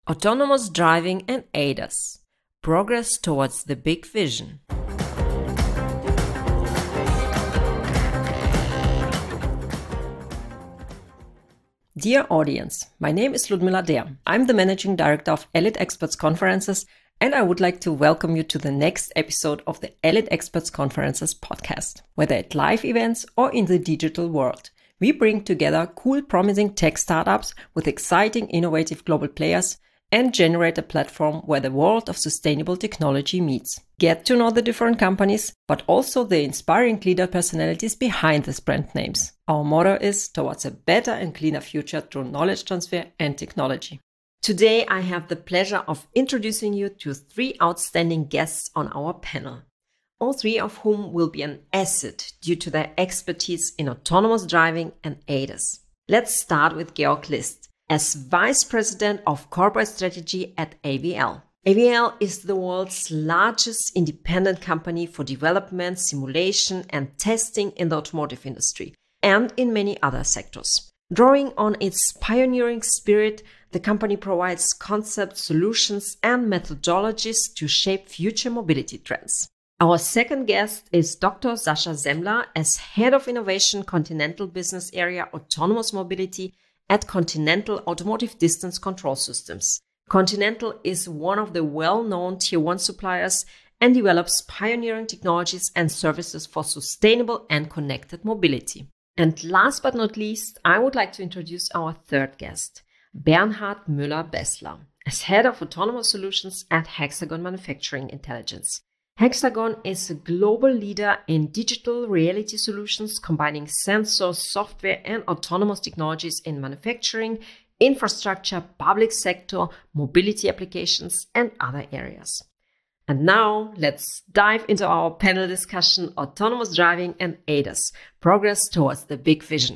Autonomous driving and ADAS. Progress towards the big vision. Dear audience, my name is Ludmila Der. I'm the Managing Director of Elite Experts Conferences, and I would like to welcome you to the next episode of the Elite Experts Conferences podcast. Whether at live events or in the digital world, we bring together cool, promising tech startups with exciting, innovative global players and generate a platform where the world of sustainable technology meets. Get to know the different companies, but also the inspiring leader personalities behind these brand names. Our motto is towards a better and cleaner future through knowledge transfer and technology. Today, I have the pleasure of introducing you to three outstanding guests on our panel. All three of whom will be an asset due to their expertise in autonomous driving and ADAS. Let's start with Georg List, as Vice President of Corporate Strategy at AVL. AVL is the world's largest independent company for development, simulation, and testing in the automotive industry and in many other sectors. Drawing on its pioneering spirit, the company provides concept solutions and methodologies to shape future mobility trends. Our second guest is Dr. Sascha Semmler as Head of Innovation Continental Business Area Autonomous Mobility at Continental Automotive Distance Control Systems. Continental is one of the well-known Tier 1 suppliers and develops pioneering technologies and services for sustainable and connected mobility. And last but not least, I would like to introduce our third guest, Bernhard Müller-Bessler, as Head of Autonomous Solutions at Hexagon Manufacturing Intelligence. Hexagon is a global leader in digital reality solutions combining sensors, software, and autonomous technologies in manufacturing, infrastructure, public sector, mobility applications, and other areas. And now, let's dive into our panel discussion, Autonomous Driving and ADAS, Progress Towards the Big Vision.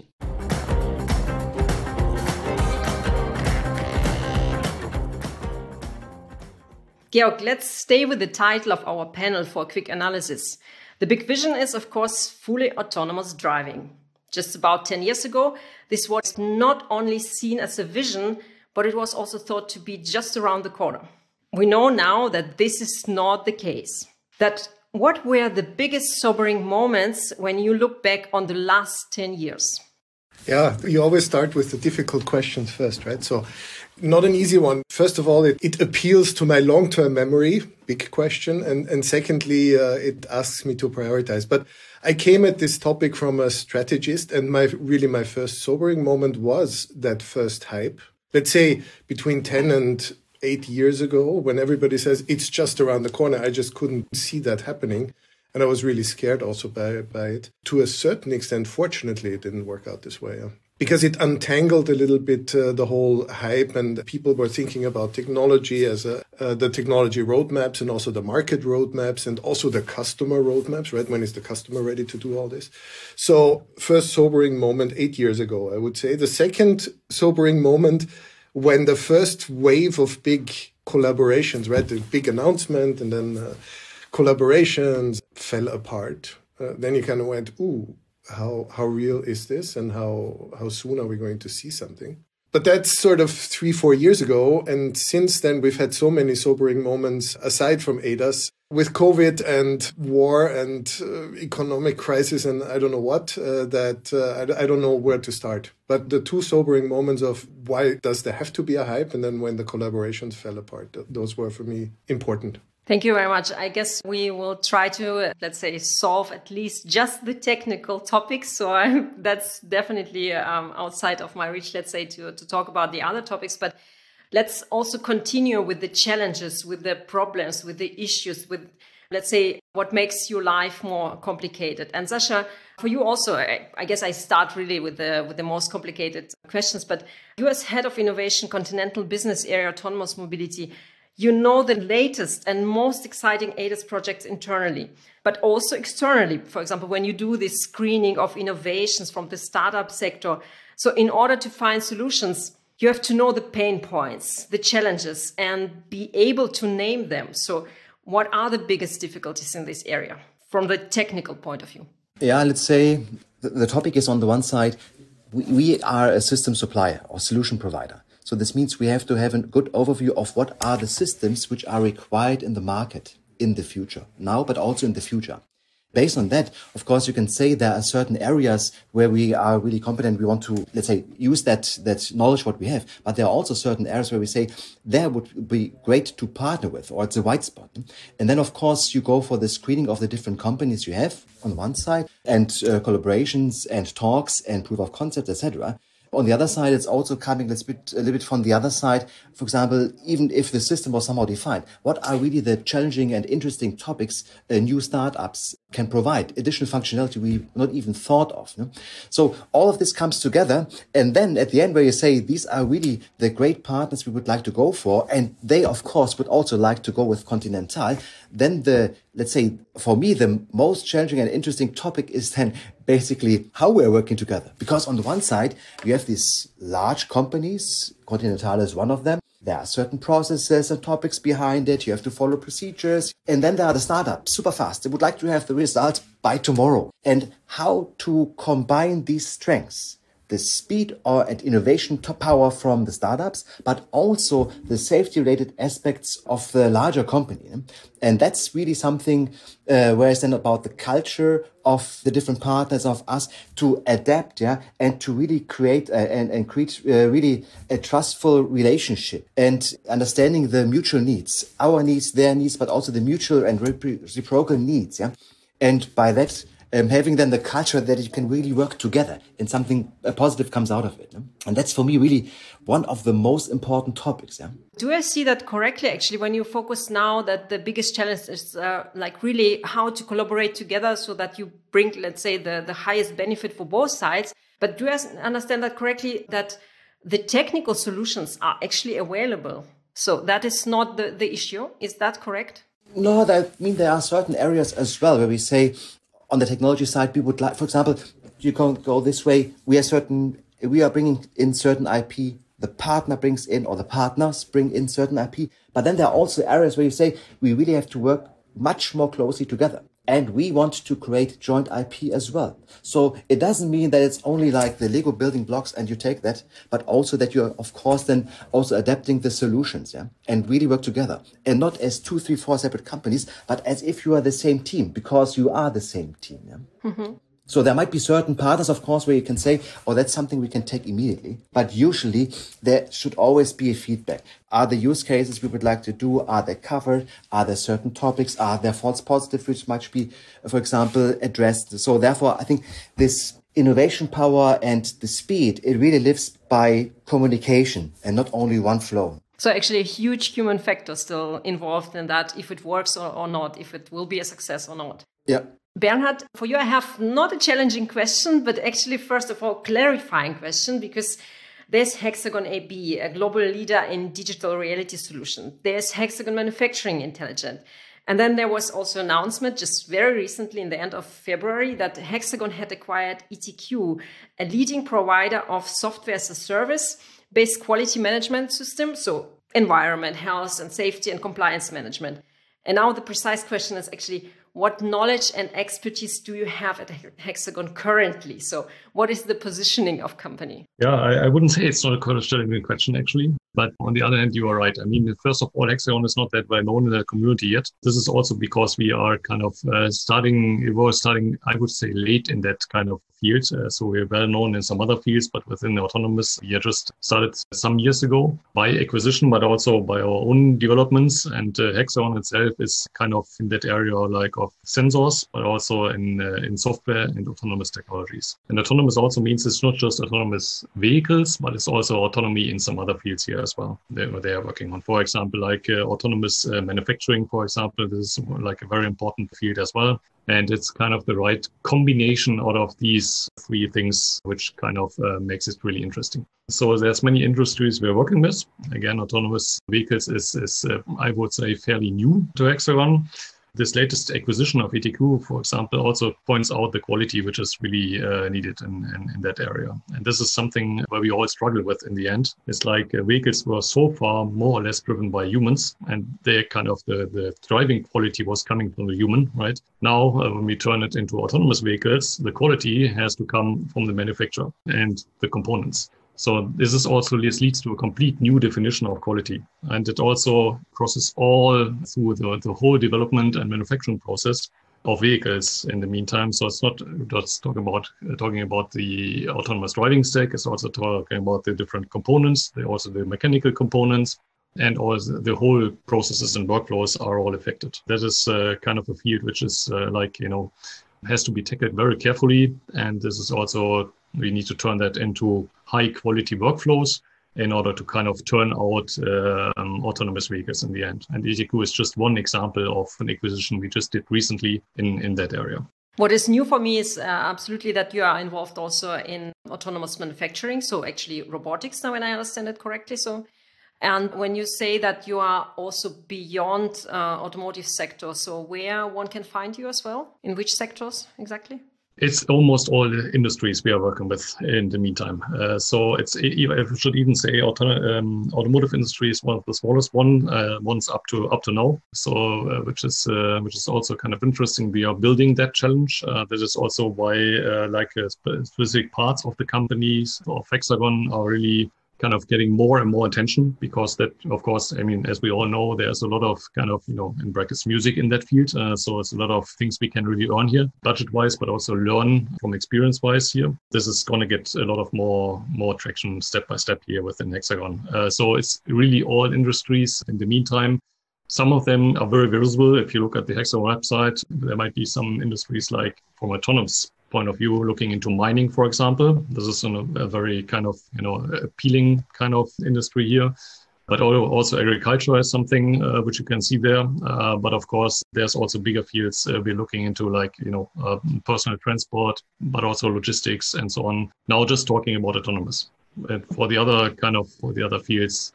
Georg, let's stay with the title of our panel for a quick analysis. The big vision is, of course, fully autonomous driving. Just about 10 years ago, this was not only seen as a vision, but it was also thought to be just around the corner. We know now that this is not the case. What were the biggest sobering moments when you look back on the last 10 years? Yeah, you always start with the difficult questions first, right? So not an easy one. First of all, it appeals to my long-term memory, big question. And secondly, it asks me to prioritize. But I came at this topic from a strategist, and my first sobering moment was that first hype. Let's say between 10 and 8 years ago, when everybody says it's just around the corner, I just couldn't see that happening. And I was really scared also by it. To a certain extent, fortunately, it didn't work out this way. Because it untangled a little bit the whole hype, and people were thinking about technology as the technology roadmaps and also the market roadmaps and also the customer roadmaps, right? When is the customer ready to do all this? So first sobering moment 8 years ago, I would say. The second sobering moment when the first wave of big collaborations, right? The big announcement and then collaborations fell apart. Then you kind of went, ooh, how real is this, and how soon are we going to see something? But that's sort of 3-4 years ago. And since then, we've had so many sobering moments aside from ADAS with COVID and war and economic crisis and I don't know what, that I don't know where to start. But the two sobering moments of why does there have to be a hype, and then when the collaborations fell apart, those were for me important. Thank you very much. I guess we will try to, let's say, solve at least just the technical topics. So that's definitely outside of my reach, let's say, to talk about the other topics. But let's also continue with the challenges, with the problems, with the issues, with, let's say, what makes your life more complicated. And Sascha, for you also, I guess I start really with the most complicated questions. But you as Head of Innovation, Continental Business Area, Autonomous Mobility, you know the latest and most exciting ADAS projects internally, but also externally. For example, when you do this screening of innovations from the startup sector. So in order to find solutions, you have to know the pain points, the challenges, and be able to name them. So what are the biggest difficulties in this area from the technical point of view? Yeah, let's say the topic is on the one side, we are a system supplier or solution provider. So this means we have to have a good overview of what are the systems which are required in the market in the future, now, but also in the future. Based on that, of course, you can say there are certain areas where we are really competent. We want to, let's say, use that knowledge what we have. But there are also certain areas where we say there would be great to partner with, or it's a white spot. And then, of course, you go for the screening of the different companies you have on one side, and collaborations and talks and proof of concept, etc. On the other side, it's also coming a little bit from the other side. For example, even if the system was somehow defined, what are really the challenging and interesting topics new startups can provide, additional functionality we not even thought of. No? So all of this comes together. And then at the end where you say, these are really the great partners we would like to go for, and they, of course, would also like to go with Continental, then let's say, for me, the most challenging and interesting topic is then basically how we're working together. Because on the one side, you have these large companies, Continental is one of them. There are certain processes and topics behind it. You have to follow procedures. And then there are the startups, super fast. They would like to have the results by tomorrow. And how to combine these strengths, the speed and innovation power from the startups, but also the safety-related aspects of the larger company. And that's really something where it's then about the culture of the different partners of us to adapt, and to really create and create really a trustful relationship and understanding the mutual needs, our needs, their needs, but also the mutual and reciprocal needs. And by that, having then the culture that you can really work together and something positive comes out of it. And that's for me really one of the most important topics. Do I see that correctly, actually, when you focus now that the biggest challenge is like really how to collaborate together so that you bring, let's say, the highest benefit for both sides? But do I understand that correctly, that the technical solutions are actually available? So that is not the issue. Is that correct? No, I mean, there are certain areas as well where we say, on the technology side, we would like, for example, you can't go this way. We are bringing in certain IP. The partner brings in, or the partners bring in certain IP. But then there are also areas where you say we really have to work much more closely together. And we want to create joint IP as well. So it doesn't mean that it's only like the Lego building blocks and you take that, but also that you're, of course, then also adapting the solutions, and really work together. And not as 2, 3, 4 separate companies, but as if you are the same team, because you are the same team. Mm-hmm. So there might be certain partners, of course, where you can say, oh, that's something we can take immediately. But usually there should always be a feedback. Are the use cases we would like to do, are they covered? Are there certain topics? Are there false positives which might be, for example, addressed? So therefore, I think this innovation power and the speed, it really lives by communication and not only one flow. So actually a huge human factor still involved in that, if it works or not, if it will be a success or not. Yeah. Bernhard, for you, I have not a challenging question, but actually, first of all, clarifying question, because there's Hexagon AB, a global leader in digital reality solutions. There's Hexagon Manufacturing Intelligence. And then there was also an announcement just very recently in the end of February that Hexagon had acquired ETQ, a leading provider of software as a service-based quality management system. So environment, health and safety and compliance management. And now the precise question is actually, what knowledge and expertise do you have at Hexagon currently? So what is the positioning of company? Yeah, I wouldn't say it's not a challenging question, actually. But on the other hand, you are right. I mean, first of all, Hexagon is not that well known in the community yet. This is also because we are kind of starting, I would say, late in that kind of field. So we're well known in some other fields, but within autonomous, we just started some years ago by acquisition, but also by our own developments. And Hexagon itself is kind of in that area like of sensors, but also in software and autonomous technologies. And autonomous also means it's not just autonomous vehicles, but it's also autonomy in some other fields here as well. They are working on, for example, like autonomous manufacturing, for example. This is like a very important field as well. And it's kind of the right combination out of these three things, which kind of makes it really interesting. So there's many industries we're working with. Again, autonomous vehicles is I would say, fairly new to Hexagon. This latest acquisition of ETQ, for example, also points out the quality which is really needed in that area. And this is something where we all struggle with in the end. It's like vehicles were so far more or less driven by humans, and they kind of the driving quality was coming from the human, right? Now, when we turn it into autonomous vehicles, the quality has to come from the manufacturer and the components. So this leads to a complete new definition of quality. And it also crosses all through the whole development and manufacturing process of vehicles in the meantime. So it's not just talking about the autonomous driving stack. It's also talking about the different components, also the mechanical components, and also the whole processes and workflows are all affected. That is kind of a field which is has to be tackled very carefully. And this is also, we need to turn that into high quality workflows in order to kind of turn out autonomous vehicles in the end. And ETQ is just one example of an acquisition we just did recently in that area. What is new for me is absolutely that you are involved also in autonomous manufacturing. So actually robotics now, when I understand it correctly. And when you say that you are also beyond automotive sector, so where one can find you as well? In which sectors exactly? It's almost all the industries we are working with in the meantime. So I should even say automotive industry is one of the smallest ones up to now. So which is also kind of interesting. We are building that challenge. That is also why specific parts of the companies of Hexagon are really kind of getting more and more attention, because that, of course, I mean, as we all know, there's a lot of kind of, in brackets, music in that field. So it's a lot of things we can really earn here, budget-wise, but also learn from experience-wise here. This is going to get a lot of more traction step by step here within Hexagon. So it's really all industries in the meantime. Some of them are very visible. If you look at the Hexagon website, there might be some industries like, from autonomous point of view, looking into mining, for example. This is a very kind of, appealing kind of industry here. But also agriculture is something which you can see there. But of course, there's also bigger fields we're looking into, like, personal transport, but also logistics and so on. Now just talking about autonomous. For the other fields,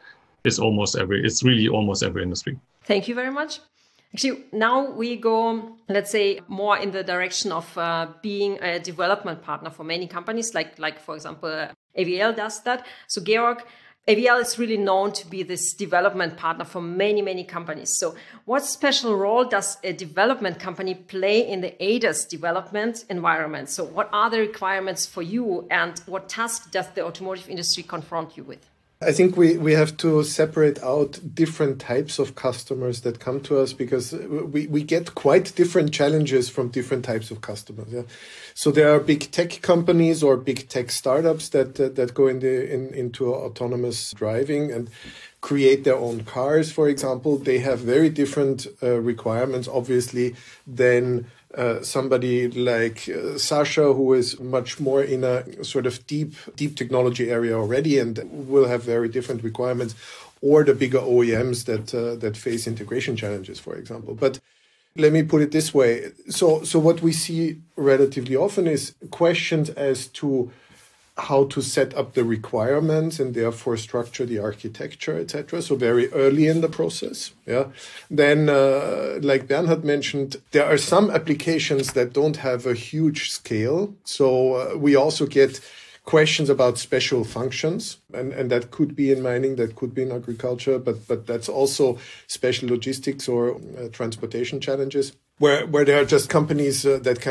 it's really almost every industry. Thank you very much. Actually, now we go, let's say, more in the direction of being a development partner for many companies, like for example, AVL does that. So Georg, AVL is really known to be this development partner for many, many companies. So what special role does a development company play in the ADAS development environment? So what are the requirements for you, and what task does the automotive industry confront you with? I think we have to separate out different types of customers that come to us, because we get quite different challenges from different types of customers. Yeah? So there are big tech companies or big tech startups that go into autonomous driving and create their own cars, for example. They have very different requirements, obviously, than somebody like Sascha, who is much more in a sort of deep technology area already and will have very different requirements, or the bigger OEMs that face integration challenges, for example. But let me put it this way. So what we see relatively often is questions as to how to set up the requirements and therefore structure the architecture, etc. So very early in the process. Yeah. Then, like Bernhard mentioned, there are some applications that don't have a huge scale. So we also get questions about special functions, and that could be in mining, that could be in agriculture, but that's also special logistics or transportation challenges, where there are just companies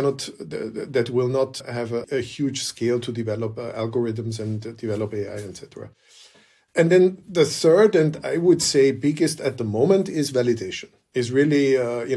that will not have a huge scale to develop algorithms and develop AI, etc. And then the third, and I would say biggest at the moment, is validation. Is really,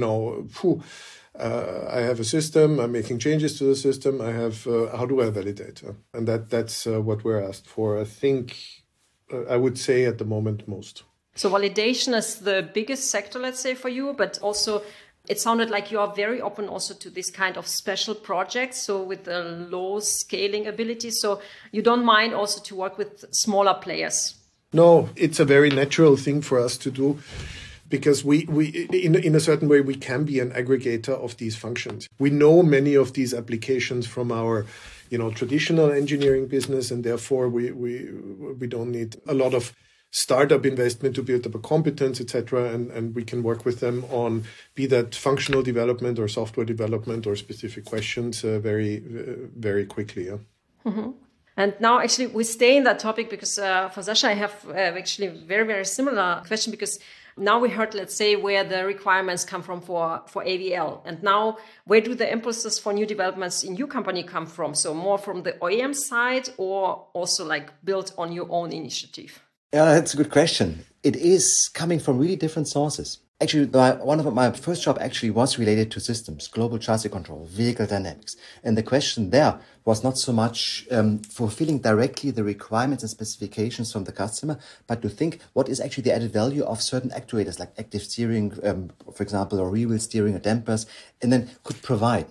I have a system, I'm making changes to the system, how do I validate? And that's what we're asked for, I think, I would say at the moment most. So validation is the biggest sector, let's say, for you, but also it sounded like you are very open also to this kind of special projects, so with a low scaling ability. So you don't mind also to work with smaller players? No, it's a very natural thing for us to do, because we in a certain way, we can be an aggregator of these functions. We know many of these applications from our traditional engineering business, and therefore we don't need a lot of startup investment to build up a competence, etc. And we can work with them on, be that functional development or software development or specific questions very, very quickly. Yeah. Mm-hmm. And now actually we stay in that topic because for Sascha, I have actually a very, very similar question, because now we heard, let's say, where the requirements come from for AVL. And now where do the impulses for new developments in your company come from? So more from the OEM side, or also like built on your own initiative? Yeah, that's a good question. It is coming from really different sources. Actually, one of my first job actually was related to systems, global chassis control, vehicle dynamics. And the question there was not so much fulfilling directly the requirements and specifications from the customer, but to think what is actually the added value of certain actuators like active steering, for example, or rear wheel steering or dampers, and then could provide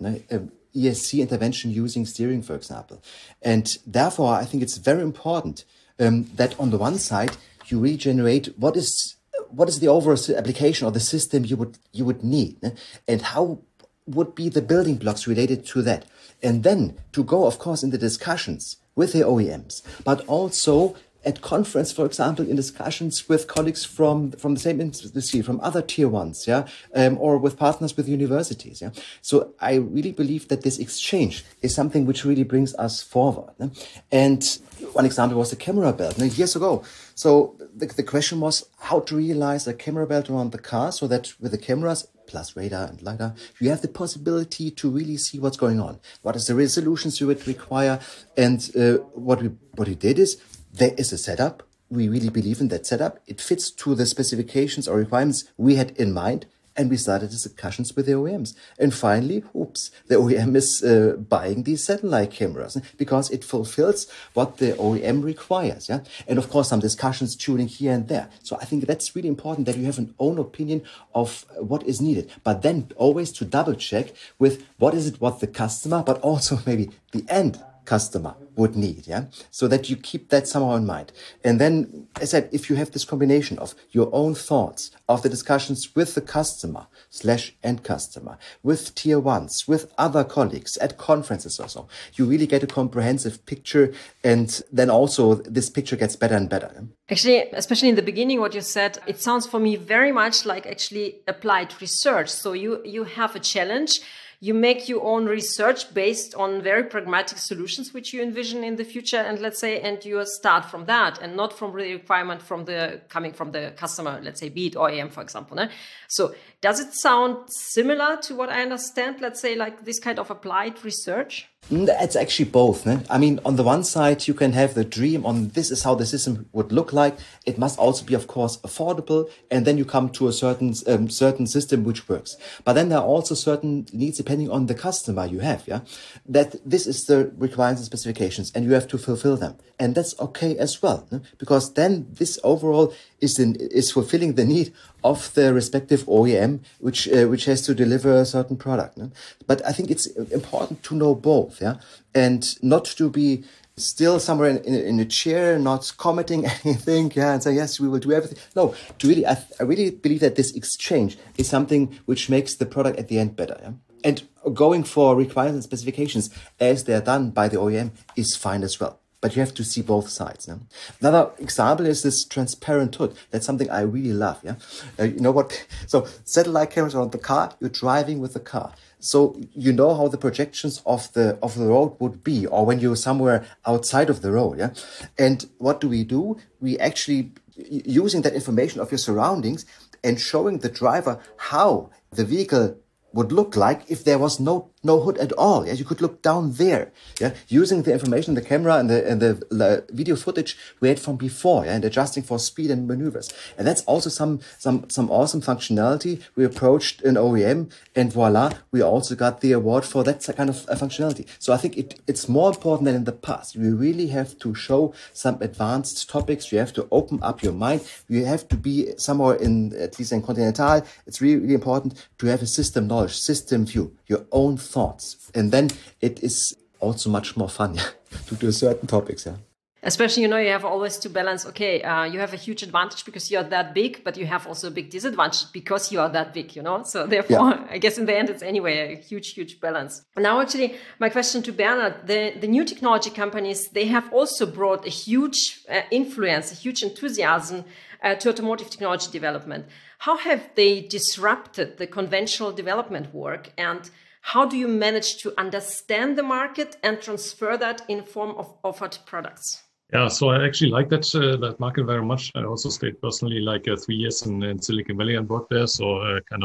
ESC intervention using steering, for example. And therefore, I think it's very important that on the one side, you regenerate what is the overall application or the system you would need, and how would be the building blocks related to that. And then to go, of course, in the discussions with the OEMs, but also at conference, for example, in discussions with colleagues from the same industry, from other tier ones, or with partners with universities, So I really believe that this exchange is something which really brings us forward. And one example was the camera belt years ago. So the question was how to realize a camera belt around the car so that with the cameras plus radar and LiDAR, you have the possibility to really see what's going on. What is the resolutions you would require? And what we did is, there is a setup. We really believe in that setup. It fits to the specifications or requirements we had in mind. And we started discussions with the OEMs. And finally, the OEM is buying these satellite cameras because it fulfills what the OEM requires. And of course, some discussions tuning here and there. So I think that's really important that you have an own opinion of what is needed. But then always to double check with what the customer, but also maybe the end customer would need, so that you keep that somehow in mind. And then, as I said, if you have this combination of your own thoughts, of the discussions with the customer / end customer, with tier ones, with other colleagues at conferences or so, you really get a comprehensive picture, and then also this picture gets better and better. Actually, especially in the beginning, what you said, it sounds for me very much like actually applied research. So you have a challenge. You make your own research based on very pragmatic solutions which you envision in the future, and you start from that and not from the requirement coming from the customer, let's say, be it OEM, for example. So does it sound similar to what I understand, let's say, like this kind of applied research? It's actually both. I mean, on the one side, you can have the dream on this is how the system would look like. It must also be, of course, affordable. And then you come to a certain system which works. But then there are also certain needs depending on the customer you have, that this is the requirements and specifications and you have to fulfill them. And that's okay as well, because then this overall is fulfilling the need of the respective OEM, which has to deliver a certain product. But I think it's important to know both, and not to be still somewhere in a chair, not commenting anything, and say, yes, we will do everything. No, I really believe that this exchange is something which makes the product at the end better. And going for requirements and specifications as they're done by the OEM is fine as well. But you have to see both sides. Another example is this transparent hood. That's something I really love. You know what? So satellite cameras around the car, you're driving with the car. So you know how the projections of the road would be, or when you're somewhere outside of the road. And what do? We actually, using that information of your surroundings and showing the driver how the vehicle would look like if there was no hood at all. You could look down there. Using the information, the camera and the video footage we had from before, and adjusting for speed and maneuvers. And that's also some awesome functionality. We approached an OEM, and voila, we also got the award for that kind of functionality. So I think it's more important than in the past. We really have to show some advanced topics. You have to open up your mind. You have to be somewhere at least in Continental. It's really, really important to have a system knowledge, system view, your own thoughts. And then it is also much more fun to do certain topics. Especially, you have always to balance, you have a huge advantage because you're that big, but you have also a big disadvantage because you are that big, So therefore, I guess in the end, it's anyway a huge, huge balance. Now, actually, my question to Bernhard, the new technology companies, they have also brought a huge influence, a huge enthusiasm to automotive technology development. How have they disrupted the conventional development work, and How do you manage to understand the market and transfer that in form of offered products? Yeah, so I actually like that market very much. I also stayed personally like 3 years in Silicon Valley and worked there. So kind of,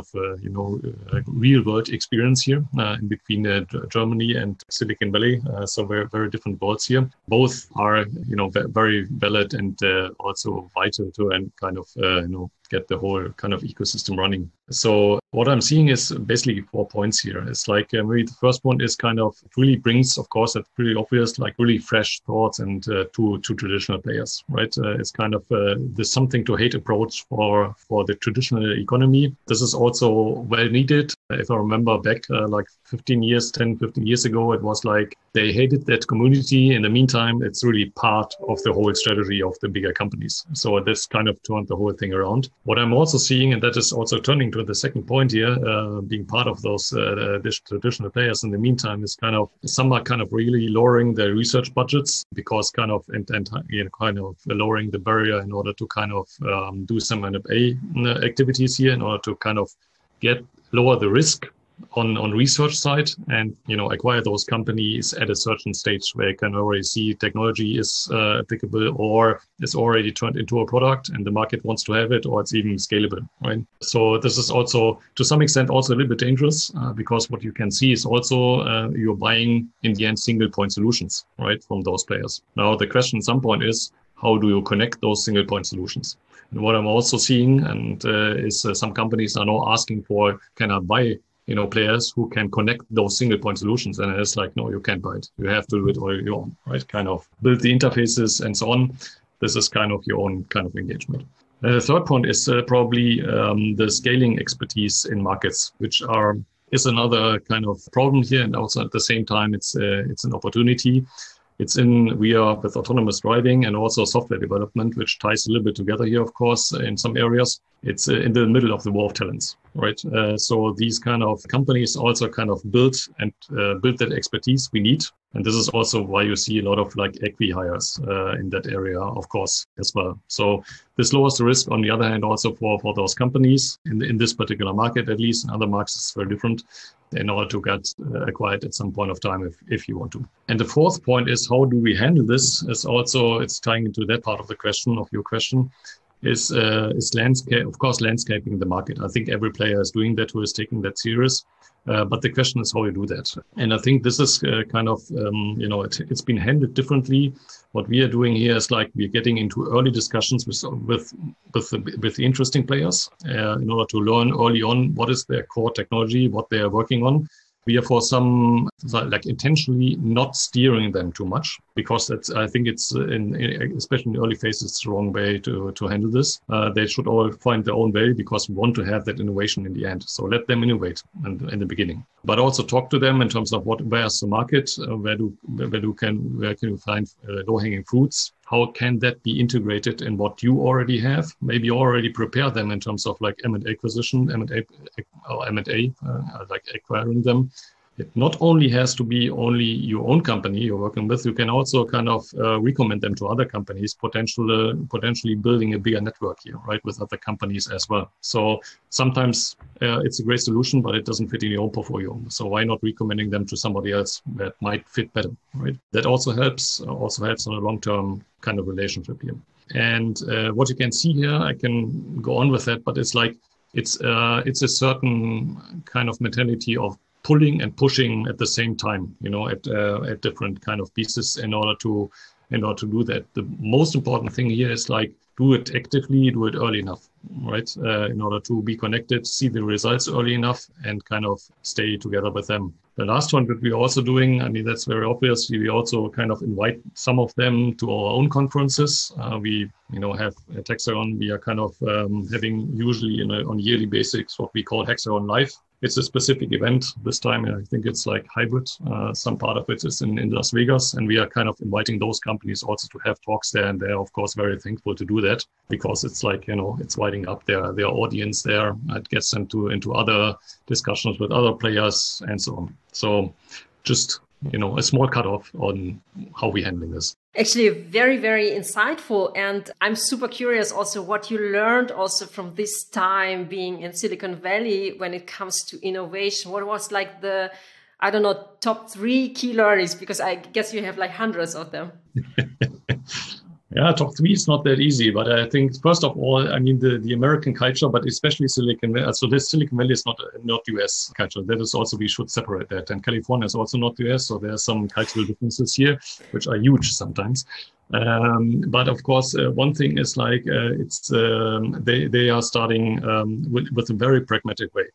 real world experience here in between Germany and Silicon Valley. So very, very different worlds here. Both are, very valid and also vital to and kind of, get the whole kind of ecosystem running. So what I'm seeing is basically 4 points here. It's like maybe the first one is kind of it really brings, of course, that's pretty obvious, like really fresh thoughts and to traditional players, right? It's kind of this something to hate approach for the traditional economy. This is also well needed. If I remember back like 15 years ago, it was like they hated that community. In the meantime, it's really part of the whole strategy of the bigger companies. So this kind of turned the whole thing around. What I'm also seeing, and that is also turning to the second point here, being part of those traditional players in the meantime, is kind of some are kind of really lowering their research budgets because kind of and kind of lowering the barrier in order to kind of do some M&A activities here in order to kind of lower the risk on research side and, acquire those companies at a certain stage where you can already see technology is applicable or is already turned into a product and the market wants to have it or it's even scalable, right? So this is also to some extent also a little bit dangerous because what you can see is also you're buying in the end single point solutions, right, from those players. Now the question at some point is, how do you connect those single point solutions? And what I'm also seeing and is some companies are now asking for, can I buy players who can connect those single point solutions. And it's like, no, you can't buy it. You have to do it all your own, right? Kind of build the interfaces and so on. This is kind of your own kind of engagement. The third point is probably the scaling expertise in markets, which is another kind of problem here. And also at the same time, it's an opportunity. We are with autonomous driving and also software development, which ties a little bit together here, of course, in some areas. It's in the middle of the war of talents, right? So these kind of companies also kind of build that expertise we need. And this is also why you see a lot of like acqui-hires in that area, of course, as well. So this lowers the risk, on the other hand, also for those companies in this particular market, at least. In other markets, it's very different in order to get acquired at some point of time if you want to. And the fourth point is, how do we handle this? It's tying into that part of your question. Is landscape, of course, landscaping the market. I think every player is doing that who is taking that serious. But the question is how you do that. And I think this is kind of, it's been handled differently. What we are doing here is like we're getting into early discussions with the interesting players in order to learn early on what is their core technology, what they are working on. We are for some like intentionally not steering them too much because I think it's especially in the early phases, it's the wrong way to handle this. They should all find their own way because we want to have that innovation in the end. So let them innovate in the beginning, but also talk to them in terms of where's the market, where can you find low-hanging fruits. How can that be integrated in what you already have? Maybe already prepare them in terms of like M&A acquisition, M&A, like acquiring them. It not only has to be only your own company you're working with, you can also kind of recommend them to other companies, potentially building a bigger network here, right, with other companies as well. So sometimes it's a great solution, but it doesn't fit in your own portfolio. So why not recommending them to somebody else that might fit better, right? That also helps on a long-term kind of relationship here. And what you can see here, I can go on with that, but it's like it's a certain kind of mentality of pulling and pushing at the same time, at different kind of pieces in order to do that. The most important thing here is like do it actively, do it early enough, right? In order to be connected, see the results early enough and kind of stay together with them. The last one that we're also doing, I mean, that's very obvious. We also kind of invite some of them to our own conferences. We, have at Hexagon, we are kind of having usually on a yearly basis what we call Hexagon Live. It's a specific event. This time, I think it's like hybrid. Some part of it is in Las Vegas, and we are kind of inviting those companies also to have talks there. And they're, of course, very thankful to do that because it's like, it's lighting up their audience there. It gets them into other discussions with other players and so on. So just a small cutoff on how we're handling this. Actually, very, very insightful. And I'm super curious also what you learned also from this time being in Silicon Valley when it comes to innovation. What was like the, I don't know, top 3 key learnings? Because I guess you have like hundreds of them. Yeah, top 3 is not that easy, but I think first of all, I mean the American culture, but especially Silicon Valley. So this Silicon Valley is not US culture. That is also, we should separate that. And California is also not US, so there are some cultural differences here, which are huge sometimes. But of course, one thing is like they are starting with a very pragmatic way.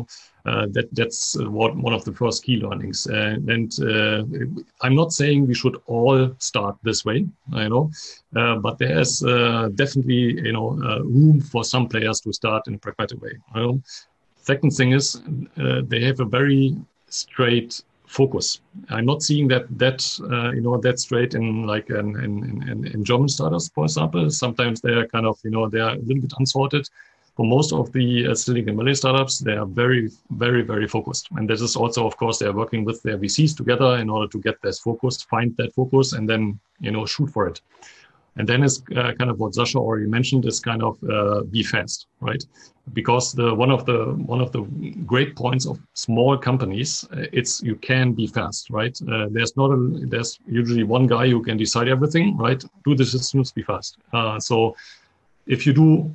That's one of the first key learnings. And I'm not saying we should all start this way, but there is definitely room for some players to start in a pragmatic way. Second thing is they have a very straight focus. I'm not seeing that straight in like in German startups, for example. Sometimes they are kind of they are a little bit unsorted. For most of the Silicon Valley startups, they are very, very, very focused. And this is also, of course, they are working with their VCs together in order to get this focus, find that focus, and then shoot for it. And then it's kind of what Sascha already mentioned is kind of be fast, right? Because one of the great points of small companies, it's you can be fast, right? There's usually one guy who can decide everything, right? Do the systems, be fast. So if you do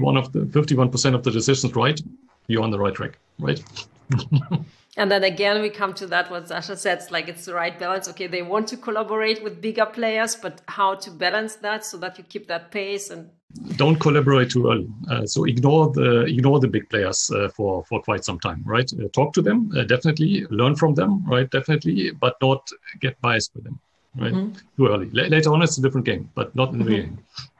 51% of the decisions right, you're on the right track, right? And then again, we come to that, what Sascha said, it's the right balance. Okay, they want to collaborate with bigger players, but how to balance that so that you keep that pace and don't collaborate too early. So ignore the big players for quite some time, right? Talk to them, definitely. Learn from them, right? Definitely, but not get biased with them, right? Mm-hmm. Too early. Later on, it's a different game, but not in the beginning.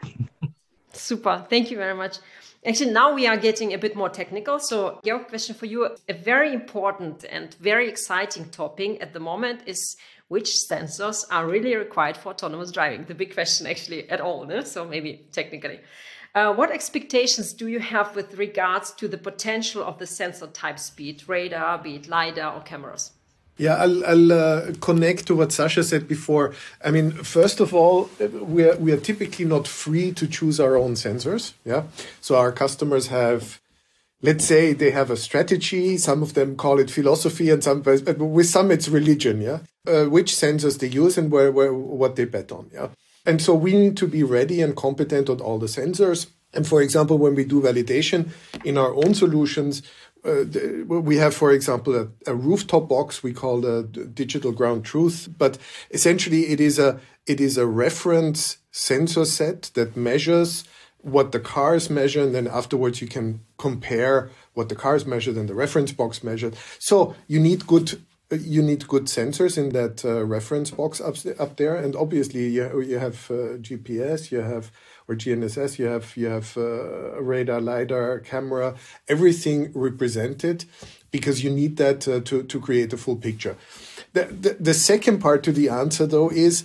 Super. Thank you very much. Actually, now we are getting a bit more technical. So, Georg, question for you. A very important and very exciting topic at the moment is which sensors are really required for autonomous driving. The big question actually at all, no? So maybe technically. What expectations do you have with regards to the potential of the sensor type, be it radar, be it LiDAR or cameras? Yeah, I'll connect to what Sascha said before. I mean, first of all, we are typically not free to choose our own sensors. Yeah, so our customers have, let's say, they have a strategy. Some of them call it philosophy, and with some it's religion. Yeah, which sensors they use and what they bet on. Yeah, and so we need to be ready and competent on all the sensors. And for example, when we do validation in our own solutions, we have, for example, a rooftop box we call the digital ground truth, but essentially it is a reference sensor set that measures what the cars measure, and then afterwards you can compare what the cars measured and the reference box measured. So you need good sensors in that reference box up there, and obviously you have GPS, you have or GNSS, you have radar, LiDAR, camera, everything represented, because you need that to create a full picture. The second part to the answer, though, is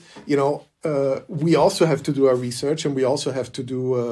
we also have to do our research, and we also have to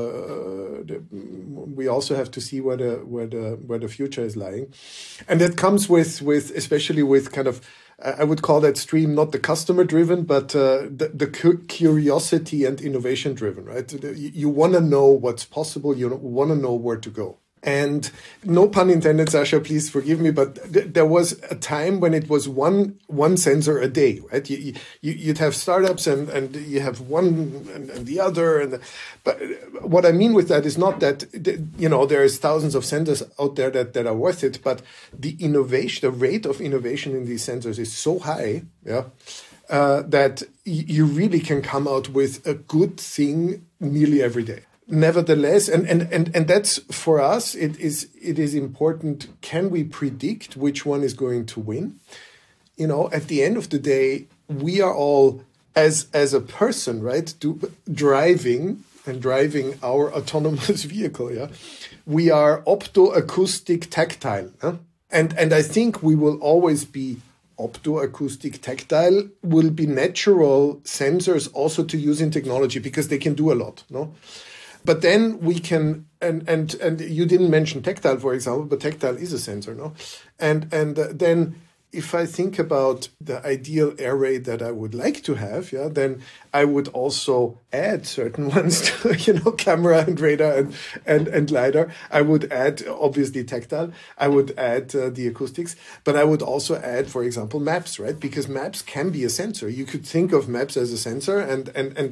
see where the future is lying, and that comes with especially with kind of, I would call that stream not the customer driven, but the curiosity and innovation driven, right? You want to know what's possible. You want to know where to go. And no pun intended, Sascha, please forgive me, but there was a time when it was one sensor a day, right? You'd have startups and you have one and the other. But what I mean with that is not that, there is thousands of sensors out there that are worth it, but the rate of innovation in these sensors is so high, that you really can come out with a good thing nearly every day. Nevertheless, and that's for us, it is important. Can we predict which one is going to win? At the end of the day, we are all as a person, right? Driving our autonomous vehicle. Yeah, we are optoacoustic tactile, and I think we will always be optoacoustic tactile. Will be natural sensors also to use in technology because they can do a lot. No. But then we can, and you didn't mention tactile, for example, but tactile is a sensor, no? And then, if I think about the ideal array that I would like to have, then I would also add certain ones to, camera and radar and LiDAR. I would add, obviously, tactile. I would add the acoustics, but I would also add, for example, maps, right? Because maps can be a sensor. You could think of maps as a sensor and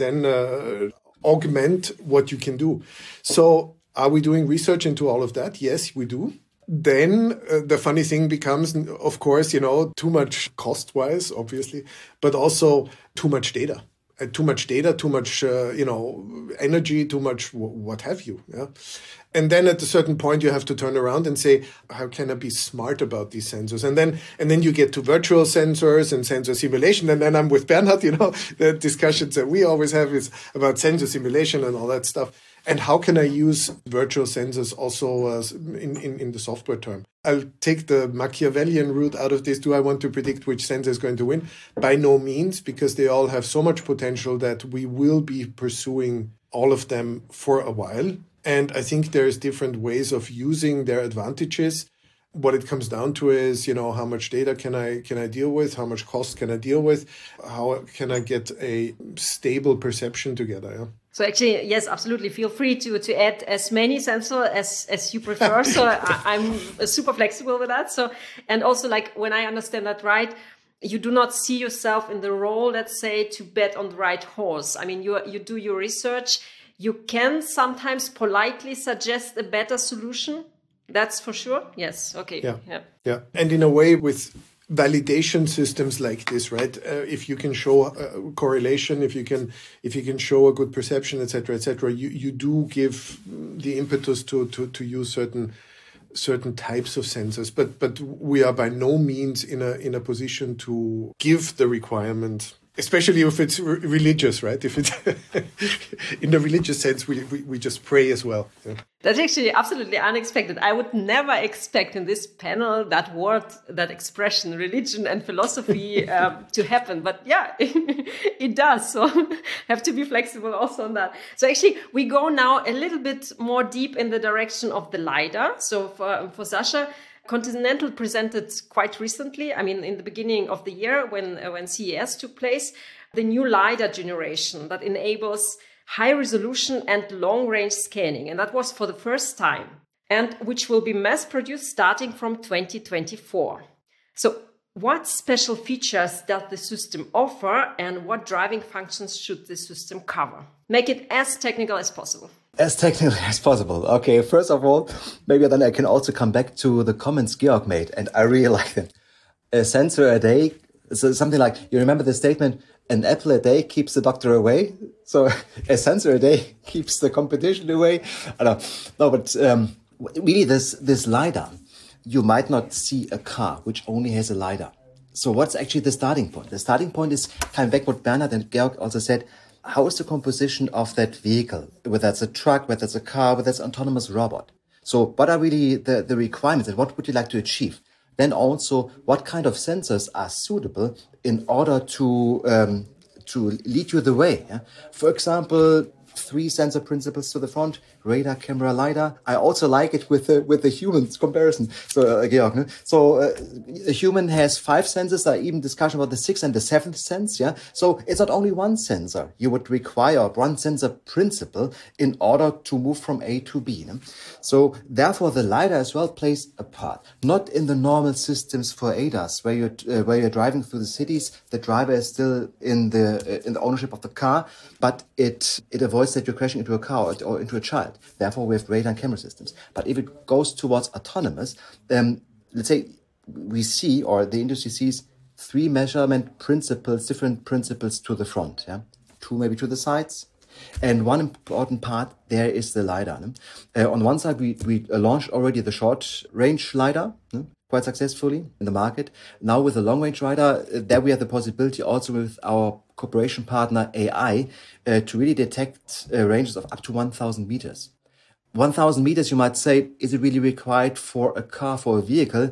then augment what you can do. So are we doing research into all of that? Yes, we do. Then the funny thing becomes, of course, too much cost-wise, obviously, but also too much data. Too much data, too much, energy, too much what have you. Yeah? And then at a certain point, you have to turn around and say, how can I be smart about these sensors? And then you get to virtual sensors and sensor simulation. And then I'm with Bernhard, the discussions that we always have is about sensor simulation and all that stuff. And how can I use virtual sensors also in the software term? I'll take the Machiavellian route out of this. Do I want to predict which sensor is going to win? By no means, because they all have so much potential that we will be pursuing all of them for a while. And I think there's different ways of using their advantages. What it comes down to is, how much data can I deal with? How much cost can I deal with? How can I get a stable perception together? Yeah? So actually, yes, absolutely. Feel free to add as many sensors as you prefer. So I'm super flexible with that. So, and also when I understand that right, you do not see yourself in the role, let's say, to bet on the right horse. I mean, you do your research. You can sometimes politely suggest a better solution. That's for sure. Yes. Okay. Yeah. And in a way, with validation systems like this, right? If you can show correlation, if you can show a good perception, etc., you do give the impetus to use certain types of sensors. But we are by no means in a position to give the requirement. Especially if it's religious, right? If it's in the religious sense, we just pray as well. Yeah. That's actually absolutely unexpected. I would never expect in this panel that word, that expression, religion and philosophy to happen. But yeah, it does. So have to be flexible also on that. So actually, we go now a little bit more deep in the direction of the LiDAR. So for Sascha, Continental presented quite recently, I mean, in the beginning of the year when CES took place, the new LiDAR generation that enables high resolution and long range scanning. And that was for the first time, and which will be mass produced starting from 2024. So what special features does the system offer, and what driving functions should the system cover? Make it as technical as possible. As technical as possible. Okay, first of all, maybe then I can also come back to the comments Georg made, and I really like them. A sensor a day, so something like, you remember the statement, an apple a day keeps the doctor away? So a sensor a day keeps the competition away? I don't know. No, but really this LiDAR, you might not see a car which only has a LiDAR. So what's actually the starting point? The starting point is coming back what Bernhard and Georg also said. How is the composition of that vehicle? Whether it's a truck, whether it's a car, whether it's an autonomous robot. So what are really the requirements and what would you like to achieve? Then also, what kind of sensors are suitable in order to lead you the way? Yeah? For example, 3 sensor principles to the front: radar, camera, LiDAR. I also like it with the humans comparison. So, Georg, no? So a human has 5 sensors. There are even discussion about the 6th and the 7th sense. Yeah. So it's not only one sensor. You would require one sensor principle in order to move from A to B. No? So therefore, the LiDAR as well plays a part. Not in the normal systems for ADAS, where you're driving through the cities. The driver is still in the ownership of the car, but it avoids that you're crashing into a car or into a child. Therefore, we have radar and camera systems. But if it goes towards autonomous, let's say we see, or the industry sees, 3 measurement principles, different principles to the front, 2 maybe to the sides. And one important part there is the LiDAR. On one side, we launched already the short-range LiDAR, quite successfully in the market. Now with the long-range LiDAR, there we have the possibility also with our cooperation partner AI to really detect ranges of up to 1,000 meters. 1,000 meters, you might say, is it really required for a car, for a vehicle?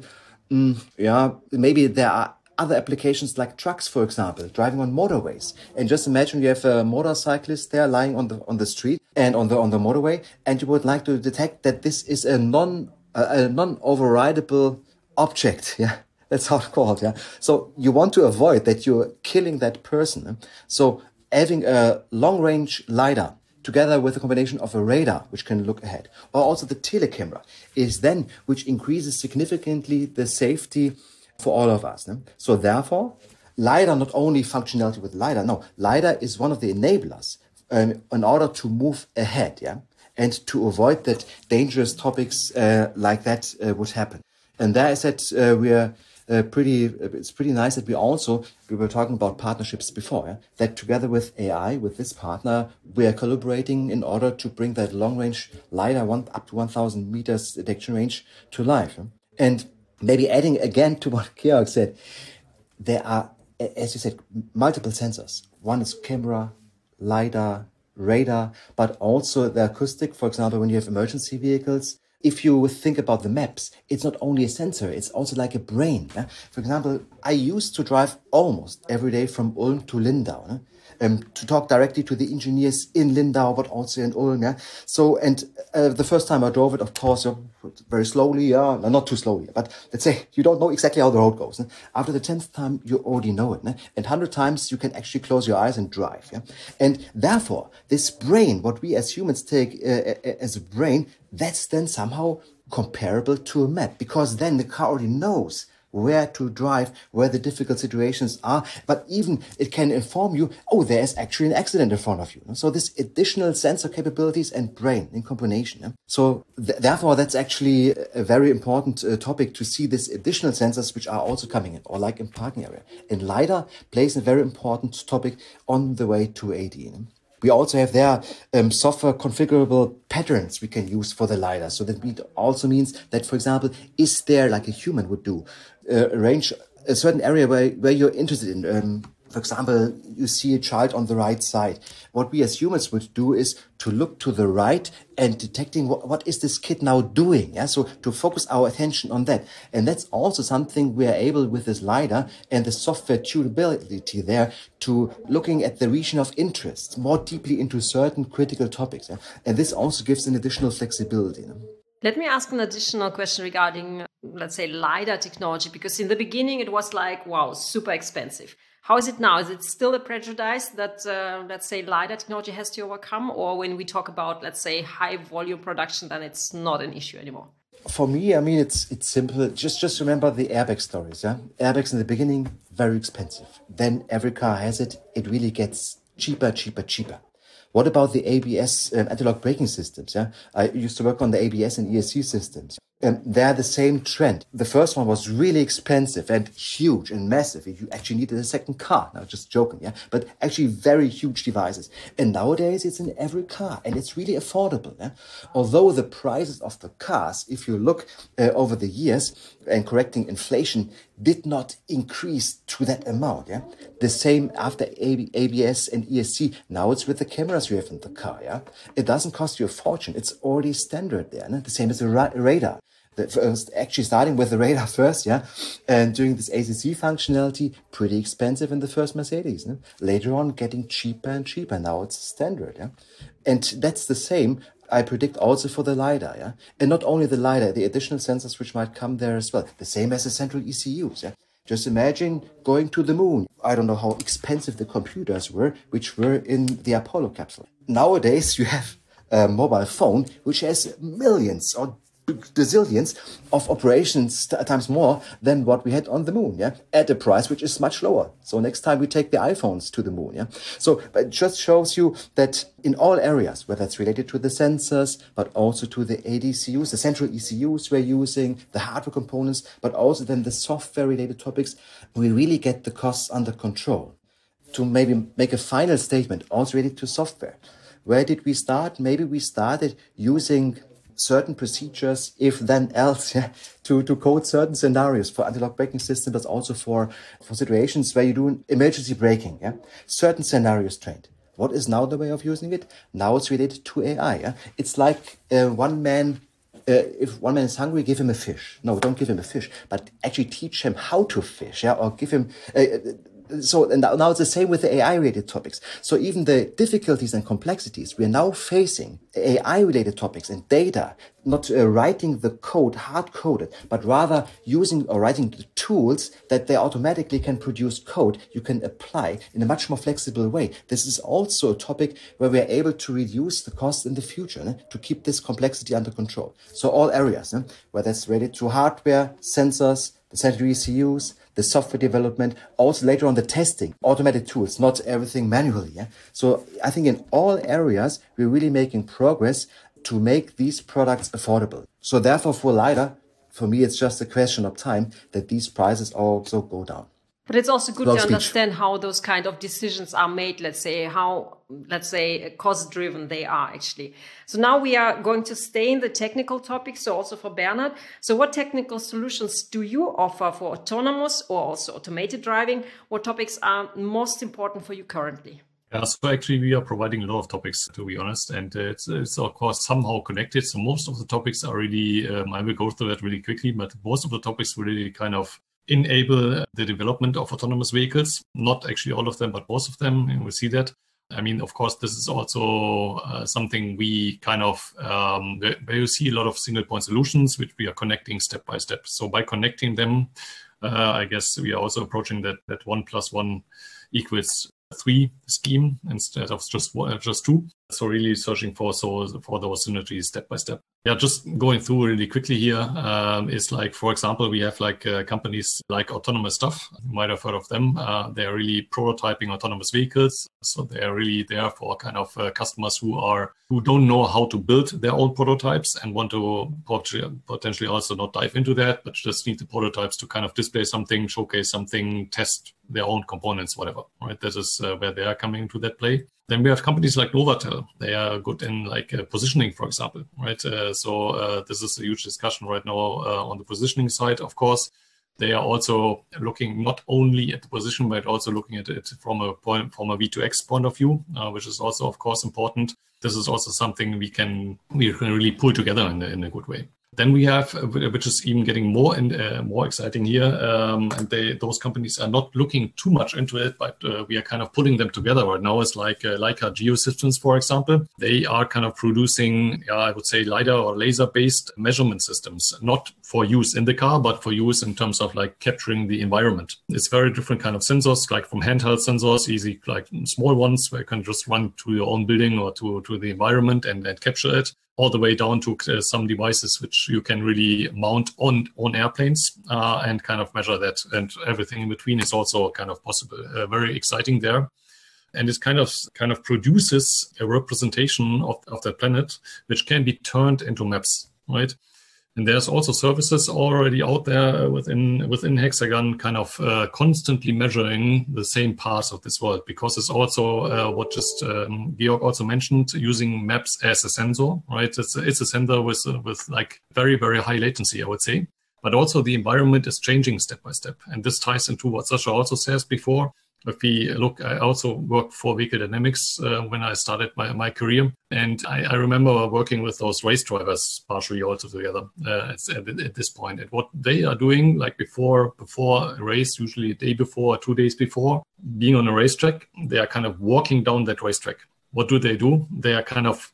Maybe there are other applications like trucks, for example, driving on motorways. And just imagine you have a motorcyclist there lying on the street and on the motorway, and you would like to detect that this is a non-overridable object, That's how it's called. Yeah. So you want to avoid that you're killing that person. So having a long range LiDAR together with a combination of a radar, which can look ahead, or also the telecamera, is then which increases significantly the safety for all of us. So therefore, LiDAR, not only functionality with LiDAR, no, LiDAR is one of the enablers in order to move ahead, yeah, and to avoid that dangerous topics like that would happen. And there I said it's pretty nice that we were talking about partnerships before, yeah? That together with AI, with this partner, we are collaborating in order to bring that long range LiDAR up to 1,000 meters detection range to life. Yeah? And maybe adding again to what Georg said, there are, as you said, multiple sensors. One is camera, LiDAR, radar, but also the acoustic, for example, when you have emergency vehicles. If you think about the maps, it's not only a sensor, it's also like a brain. Yeah? For example, I used to drive almost every day from Ulm to Lindau, to talk directly to the engineers in Lindau, but also in Ulm. Yeah? So, and the first time I drove it, of course, very slowly, yeah, not too slowly, but let's say you don't know exactly how the road goes. After the 10th time, you already know it. And 100 times, you can actually close your eyes and drive. Yeah? And therefore, this brain, what we as humans take as a brain, that's then somehow comparable to a map, because then the car already knows where to drive, where the difficult situations are, but even it can inform you, oh, there's actually an accident in front of you. So this additional sensor capabilities and brain in combination. So therefore, that's actually a very important topic to see this additional sensors which are also coming in, or like in parking area. And LiDAR plays a very important topic on the way to AD. We also have there software configurable patterns we can use for the LiDAR. So that also means that, for example, is there, like a human would do, arrange a certain area where you're interested in. For example, you see a child on the right side. What we as humans would do is to look to the right and detecting what is this kid now doing. Yeah, so to focus our attention on that. And that's also something we are able with this LiDAR and the software tunability there to looking at the region of interest more deeply into certain critical topics. Yeah? And this also gives an additional flexibility. Let me ask an additional question regarding, let's say, LiDAR technology, because in the beginning it was like, wow, super expensive. How is it now? Is it still a prejudice that, let's say, LiDAR technology has to overcome? Or when we talk about, let's say, high volume production, then it's not an issue anymore? For me, I mean, it's simple. Just remember the airbag stories. Yeah, airbags in the beginning, very expensive. Then every car has it. It really gets cheaper. What about the ABS anti-lock braking systems? Yeah, I used to work on the ABS and ESC systems. They're the same trend. The first one was really expensive and huge and massive. You actually needed a second car. Now, just joking, yeah? But actually very huge devices. And nowadays, it's in every car and it's really affordable. Yeah? Although the prices of the cars, if you look over the years and correcting inflation, did not increase to that amount. Yeah, the same after ABS and ESC. Now it's with the cameras you have in the car. Yeah, it doesn't cost you a fortune. It's already standard there. The same as the radar. Actually starting with the radar first, yeah, and doing this ACC functionality, pretty expensive in the first Mercedes. Later on, getting cheaper and cheaper. Now it's standard. Yeah, and that's the same. I predict also for the LiDAR, yeah? And not only the LiDAR, the additional sensors which might come there as well. The same as the central ECUs, yeah? Just imagine going to the moon. I don't know how expensive the computers were, which were in the Apollo capsule. Nowadays, you have a mobile phone which has millions or gazillions of operations times more than what we had on the moon, yeah, at a price which is much lower. So next time we take the iPhones to the moon, yeah. So it just shows you that in all areas, whether it's related to the sensors, but also to the ADCUs, the central ECUs we're using, the hardware components, but also then the software related topics, we really get the costs under control. To maybe make a final statement, also related to software. Where did we start? Maybe we started using certain procedures, if then else, yeah, to code certain scenarios for anti-lock braking systems, but also for situations where you do emergency braking, yeah, certain scenarios trained. What is now the way of using it? Now it's related to AI. Yeah? It's like one man, if one man is hungry, give him a fish. No, don't give him a fish, but actually teach him how to fish, yeah, or give him So and now it's the same with the AI-related topics. So even the difficulties and complexities we are now facing, AI-related topics and data, not writing the code hard-coded, but rather using or writing the tools that they automatically can produce code you can apply in a much more flexible way. This is also a topic where we are able to reduce the cost in the future to keep this complexity under control. So all areas, whether it's related to hardware, sensors, the central ECUs, the software development, also later on the testing, automated tools, not everything manually. So I think in all areas, we're really making progress to make these products affordable. So therefore for LiDAR, for me, it's just a question of time that these prices also go down. But it's also good to understand how those kind of decisions are made, how cost-driven they are actually. So now we are going to stay in the technical topics, so also for Bernhard. So what technical solutions do you offer for autonomous or also automated driving? What topics are most important for you currently? Yeah, so actually we are providing a lot of topics, to be honest, and it's of course somehow connected. So most of the topics are really, I will go through that really quickly, but most of the topics really kind of enable the development of autonomous vehicles. Not actually all of them, but most of them, and we see that. I mean, of course, this is also something we kind of, where you see a lot of single point solutions, which we are connecting step by step. So by connecting them, I guess we are also approaching that 1 + 1 = 3 scheme instead of just 2. So really searching for those synergies step by step. Yeah, just going through really quickly here is like, for example, we have like companies like Autonomous Stuff. You might have heard of them. They're really prototyping autonomous vehicles. So they're really there for kind of customers who don't know how to build their own prototypes and want to potentially also not dive into that, but just need the prototypes to kind of display something, showcase something, test their own components, whatever, right? This is where they are coming into that play. Then we have companies like Novatel. They are good in like positioning, for example, right? So this is a huge discussion right now on the positioning side. Of course, they are also looking not only at the position, but also looking at it from a V2X point of view, which is also, of course, important. This is also something we can really pull together in a good way. Then we have, which is even getting more and more exciting here, and those companies are not looking too much into it, but we are kind of putting them together right now. It's like Leica Geosystems, for example. They are kind of producing, I would say, LiDAR or laser-based measurement systems, not for use in the car, but for use in terms of like capturing the environment. It's very different kind of sensors, like from handheld sensors, easy like small ones where you can just run to your own building or to the environment and capture it, all the way down to some devices which you can really mount on airplanes and kind of measure that. And everything in between is also kind of possible. Very exciting there. And it kind of produces a representation of the planet, which can be turned into maps, right? And there's also services already out there within Hexagon kind of constantly measuring the same parts of this world, because it's also what just Georg also mentioned, using maps as a sensor, right? It's a sensor with like very, very high latency, I would say. But also the environment is changing step by step. And this ties into what Sascha also says before. If we look, I also worked for Vehicle Dynamics when I started my career. And I remember working with those race drivers partially also together at this point. And what they are doing, like before a race, usually a day before, 2 days before, being on a racetrack, they are kind of walking down that racetrack. What do? They are kind of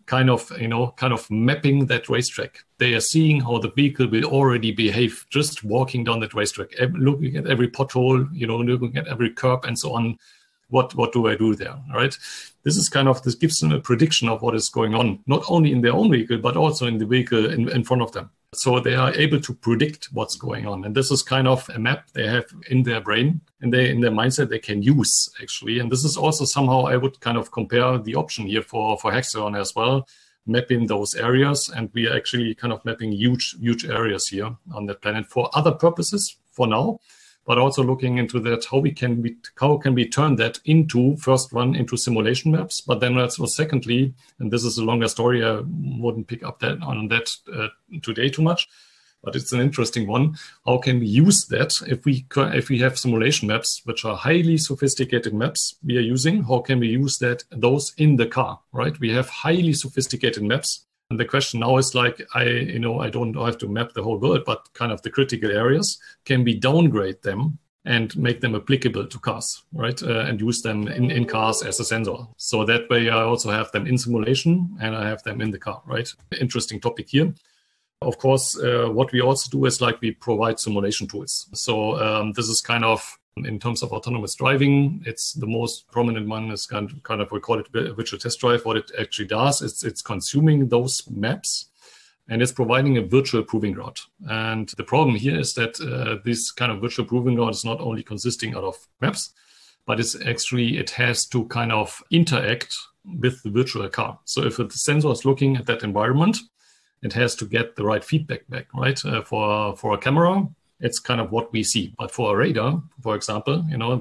mapping that racetrack. They are seeing how the vehicle will already behave just walking down that racetrack, looking at every pothole, looking at every curb and so on. What do I do there, right? This gives them a prediction of what is going on, not only in their own vehicle, but also in the vehicle in front of them. So they are able to predict what's going on. And this is kind of a map they have in their brain and in their mindset they can use, actually. And this is also somehow I would kind of compare the option here for Hexagon as well, mapping those areas. And we are actually kind of mapping huge areas here on the planet for other purposes for now, but also looking into that, how can we turn that into simulation maps, but then also secondly, and this is a longer story, I wouldn't pick up on that today too much, but it's an interesting one. How can we use that if we have simulation maps, which are highly sophisticated maps we are using? How can we use those in the car, right? We have highly sophisticated maps. And the question now is like, I don't have to map the whole world, but kind of the critical areas, can we downgrade them and make them applicable to cars, right? And use them in cars as a sensor. So that way I also have them in simulation and I have them in the car, right? Interesting topic here. Of course, what we also do is we provide simulation tools. So this is kind of, in terms of autonomous driving, it's the most prominent one is kind of we call it virtual test drive. What it actually does is it's consuming those maps and it's providing a virtual proving ground. And the problem here is that this kind of virtual proving ground is not only consisting out of maps, but it has to kind of interact with the virtual car. So if the sensor is looking at that environment, it has to get the right feedback back, right? For a camera, it's kind of what we see. But for a radar, for example,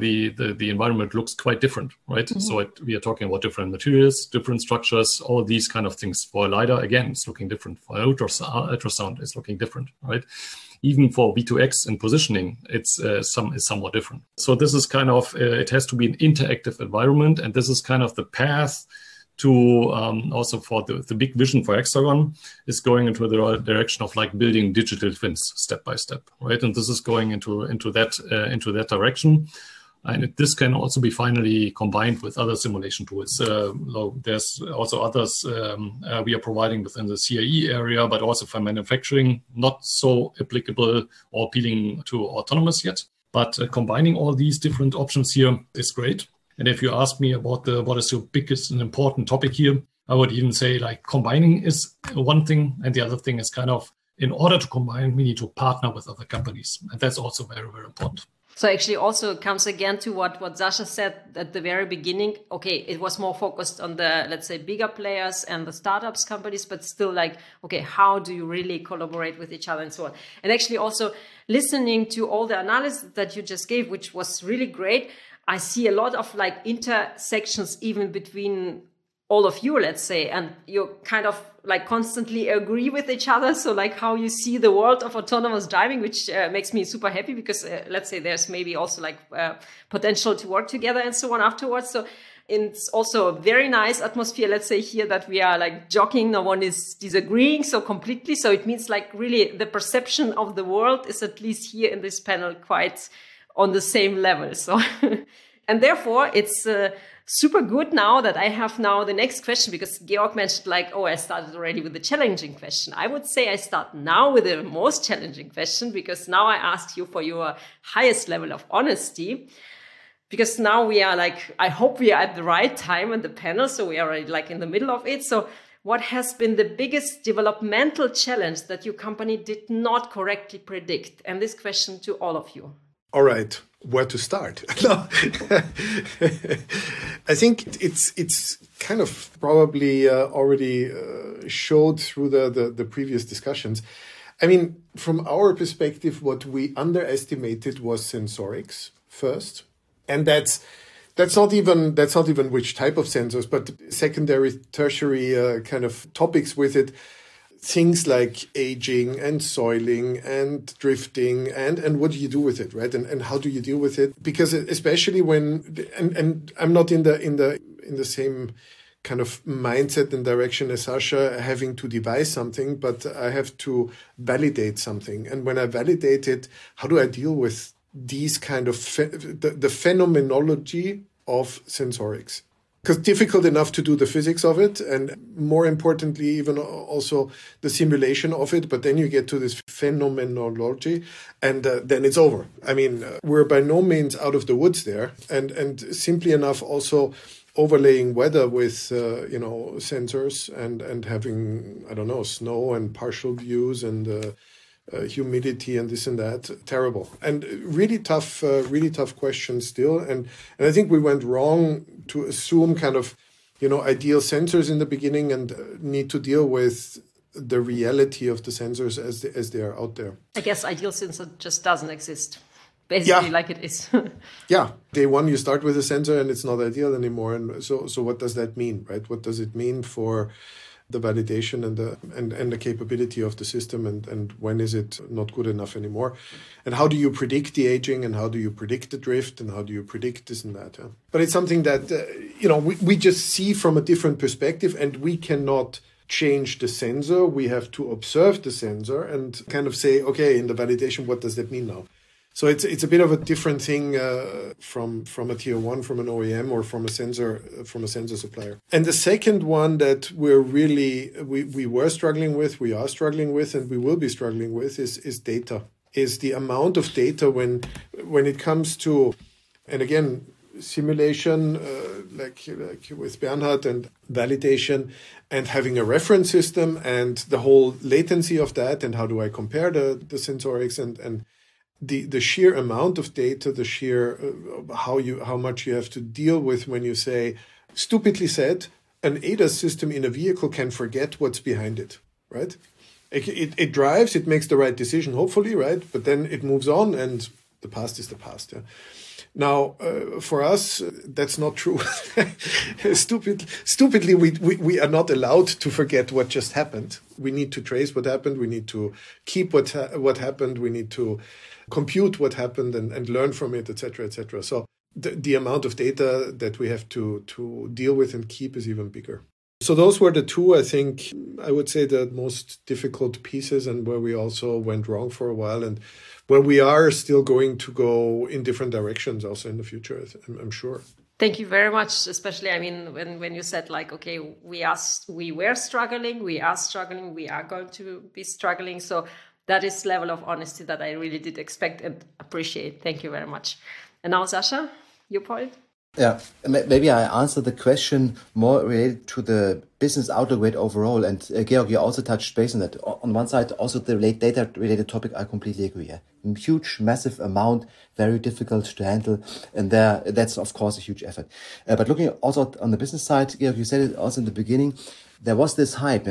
the environment looks quite different, right? Mm-hmm. So we are talking about different materials, different structures, all these kind of things. For a LiDAR, again, it's looking different. For ultrasound, it's looking different, right? Even for V2X and positioning, it's somewhat different. So this is kind of, it has to be an interactive environment. And this is kind of the path to also for the big vision for Hexagon is going into the direction of building digital twins step by step, right? And this is going into that direction. And this can also be finally combined with other simulation tools. There's also others we are providing within the CAE area, but also for manufacturing, not so applicable or appealing to autonomous yet. But combining all these different options here is great. And if you ask me about what is your biggest and important topic here, I would even say combining is one thing. And the other thing is kind of, in order to combine, we need to partner with other companies. And that's also very, very important. So actually also comes again to what Sascha said at the very beginning. Okay, it was more focused on the, let's say, bigger players and the startups companies, but still okay, how do you really collaborate with each other and so on? And actually also listening to all the analysis that you just gave, which was really great, I see a lot of intersections even between all of you, let's say, and you kind of constantly agree with each other. So how you see the world of autonomous driving, which makes me super happy because let's say there's maybe also potential to work together and so on afterwards. So it's also a very nice atmosphere, let's say here, that we are joking. No one is disagreeing so completely. So it means really the perception of the world is at least here in this panel quite on the same level. So, and therefore it's super good now that I have now the next question, because Georg mentioned I started already with the challenging question. I would say I start now with the most challenging question, because now I ask you for your highest level of honesty, because now we are I hope we are at the right time in the panel. So we are already in the middle of it. So what has been the biggest developmental challenge that your company did not correctly predict? And this question to all of you. All right, where to start? No. I think it's kind of probably already showed through the previous discussions. I mean, from our perspective, what we underestimated was sensorics first, and that's not even which type of sensors, but secondary, tertiary kind of topics with it. Things like aging and soiling and drifting and what do you do with it, right? And how do you deal with it? Because especially when and I'm not in the same kind of mindset and direction as Sascha, having to devise something, but I have to validate something. And when I validate it, how do I deal with these kind of the phenomenology of sensorics? Because difficult enough to do the physics of it, and more importantly, even also the simulation of it. But then you get to this phenomenology, and then it's over. I mean, we're by no means out of the woods there, and simply enough also overlaying weather with sensors and having snow and partial views and humidity and this and that, terrible. And really tough question still. And I think we went wrong to assume kind of, ideal sensors in the beginning and need to deal with the reality of the sensors as they are out there. I guess ideal sensor just doesn't exist. Basically, like it is. Yeah. Day one, you start with a sensor and it's not ideal anymore. And so what does that mean, right? What does it mean for the validation and the capability of the system, and when is it not good enough anymore? And how do you predict the aging, and how do you predict the drift, and how do you predict this and that? Yeah? But it's something that, we just see from a different perspective, and we cannot change the sensor. We have to observe the sensor and kind of say, okay, in the validation, what does that mean now? So it's a bit of a different thing from a tier one, from an OEM, or from a sensor supplier. And the second one that we were struggling with, we are struggling with, and we will be struggling with is data. Is the amount of data when it comes to, and again, simulation, like with Bernhard, and validation, and having a reference system, and the whole latency of that, and how do I compare the sensorics, and the sheer amount of data, the sheer how much you have to deal with when you say, stupidly said, an ADAS system in a vehicle can forget what's behind it, right? It drives, it makes the right decision, hopefully, right? But then it moves on, and the past is the past. Yeah? Now, for us, that's not true. Stupidly, we are not allowed to forget what just happened. We need to trace what happened. We need to keep what happened. We need to compute what happened and learn from it, etc., etc. So the amount of data that we have to deal with and keep is even bigger. So those were the two, I think, I would say, the most difficult pieces, and where we also went wrong for a while, and where we are still going to go in different directions also in the future, I'm sure. Thank you very much. Especially, I mean, when you said, like, okay, we were struggling, we are struggling, we are going to be struggling. So that is level of honesty that I really did expect and appreciate. Thank you very much. And now, Sascha, your point? Yeah, maybe I answer the question more related to the business outlook rate overall. And Georg, you also touched base on that. On one side, also the data-related topic, I completely agree. Yeah. Huge, massive amount, very difficult to handle. And that's, of course, a huge effort. But looking also on the business side, Georg, you said it also in the beginning, there was this hype,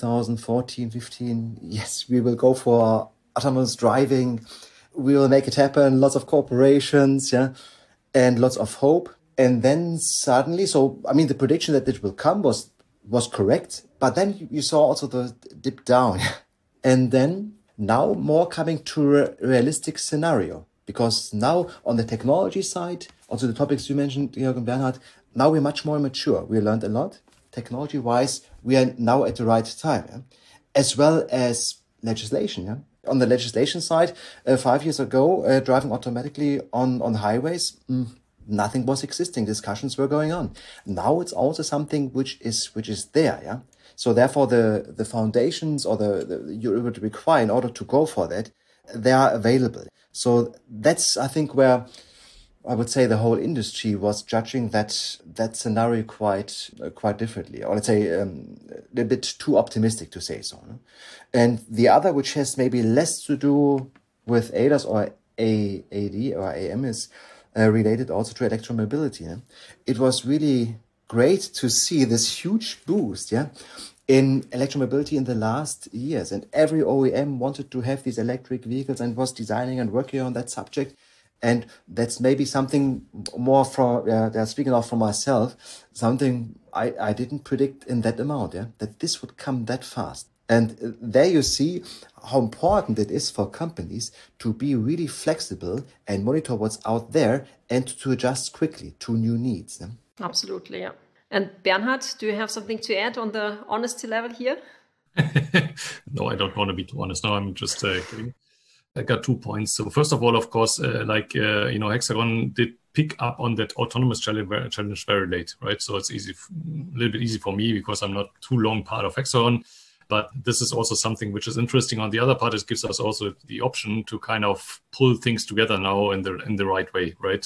2014, 15. Yes, we will go for autonomous driving. We will make it happen. Lots of corporations, yeah, and lots of hope. And then suddenly, so, I mean, the prediction that it will come was correct, but then you saw also the dip down. And then now more coming to a realistic scenario, because now on the technology side, also the topics you mentioned, Georg and Bernhard, now we're much more mature. We learned a lot. Technology-wise, we are now at the right time, yeah? As well as legislation. Yeah? On the legislation side, 5 years ago, driving automatically on highways, nothing was existing. Discussions were going on. Now it's also something which is there. Yeah. So therefore, the foundations or you would require in order to go for that, they are available. So that's, I think, where I would say the whole industry was judging that scenario quite differently, or let's say a bit too optimistic to say so. No? And the other, which has maybe less to do with ADAS or AD or AM, is related also to electromobility. Yeah? It was really great to see this huge boost, yeah, in electromobility in the last years. And every OEM wanted to have these electric vehicles and was designing and working on that subject. And that's maybe something more speaking of for myself, something I didn't predict in that amount, yeah, that this would come that fast. And there you see how important it is for companies to be really flexible and monitor what's out there and to adjust quickly to new needs. Yeah? Absolutely, yeah. And Bernhard, do you have something to add on the honesty level here? No, I don't want to be too honest. No, I'm just kidding. I got 2 points. So first of all, of course, Hexagon did pick up on that autonomous challenge very late, right? So it's a little bit easy for me because I'm not too long part of Hexagon. But this is also something which is interesting. On the other part, it gives us also the option to kind of pull things together now in the right way, right?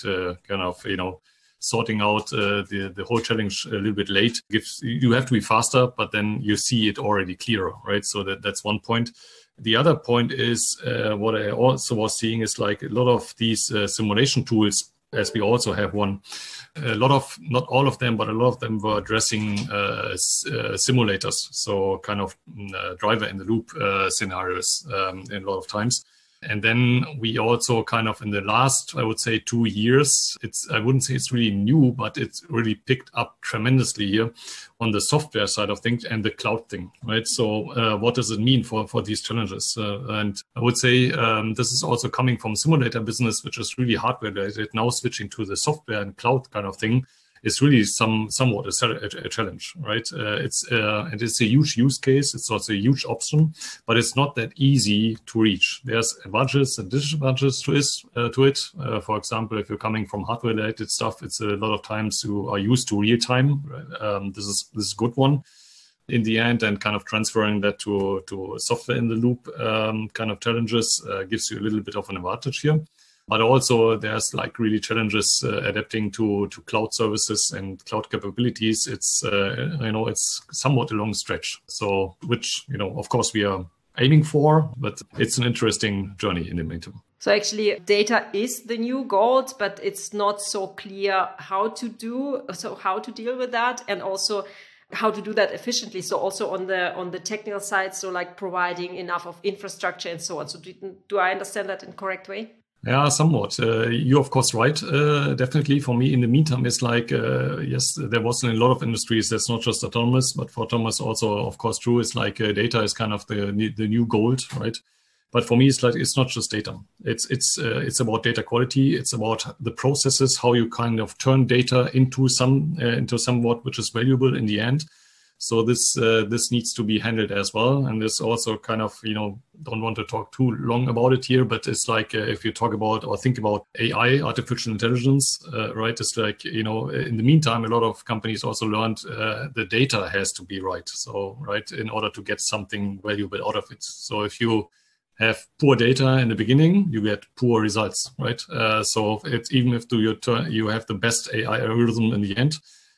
Sorting out the whole challenge a little bit late. You have to be faster, but then you see it already clearer, right? So that's one point. The other point is what I also was seeing is like a lot of these simulation tools, as we also have one. Not all of them, but a lot of them were addressing simulators, so kind of driver in the loop scenarios in a lot of times. And then we also kind of in the last, I would say 2 years, I wouldn't say it's really new, but it's really picked up tremendously here on the software side of things and the cloud thing, right? So what does it mean for these challenges? And I would say this is also coming from simulator business, which is really hardware related, now switching to the software and cloud kind of thing. is really somewhat a challenge, right? It's a huge use case. It's also a huge option, but it's not that easy to reach. There's advantages and disadvantages to it. For example, if you're coming from hardware-related stuff, it's a lot of times you are used to real time. Right? This is a good one in the end, and kind of transferring that to software in the loop kind of challenges gives you a little bit of an advantage here. But also there's like really challenges adapting to cloud services and cloud capabilities. It's, it's somewhat a long stretch. So, which, of course we are aiming for, but it's an interesting journey in the meantime. So actually data is the new gold, but it's not so clear how to deal with that, and also how to do that efficiently. So also on the technical side, so like providing enough of infrastructure and so on. So do I understand that in the correct way? Yeah, somewhat. You're of course right. Definitely for me in the meantime, it's like, yes, there was in a lot of industries, that's not just autonomous, but for autonomous also, of course, true. It's like data is kind of the new gold, right? But for me, it's like, it's not just data. It's about data quality. It's about the processes, how you kind of turn data into somewhat which is valuable in the end. So this needs to be handled as well. And this also kind of, don't want to talk too long about it here, but it's like if you talk about or think about AI, artificial intelligence, right? It's like, in the meantime, a lot of companies also learned the data has to be right. So, right, in order to get something valuable out of it. So if you have poor data in the beginning, you get poor results, right? So it's even if you have the best AI algorithm in the end,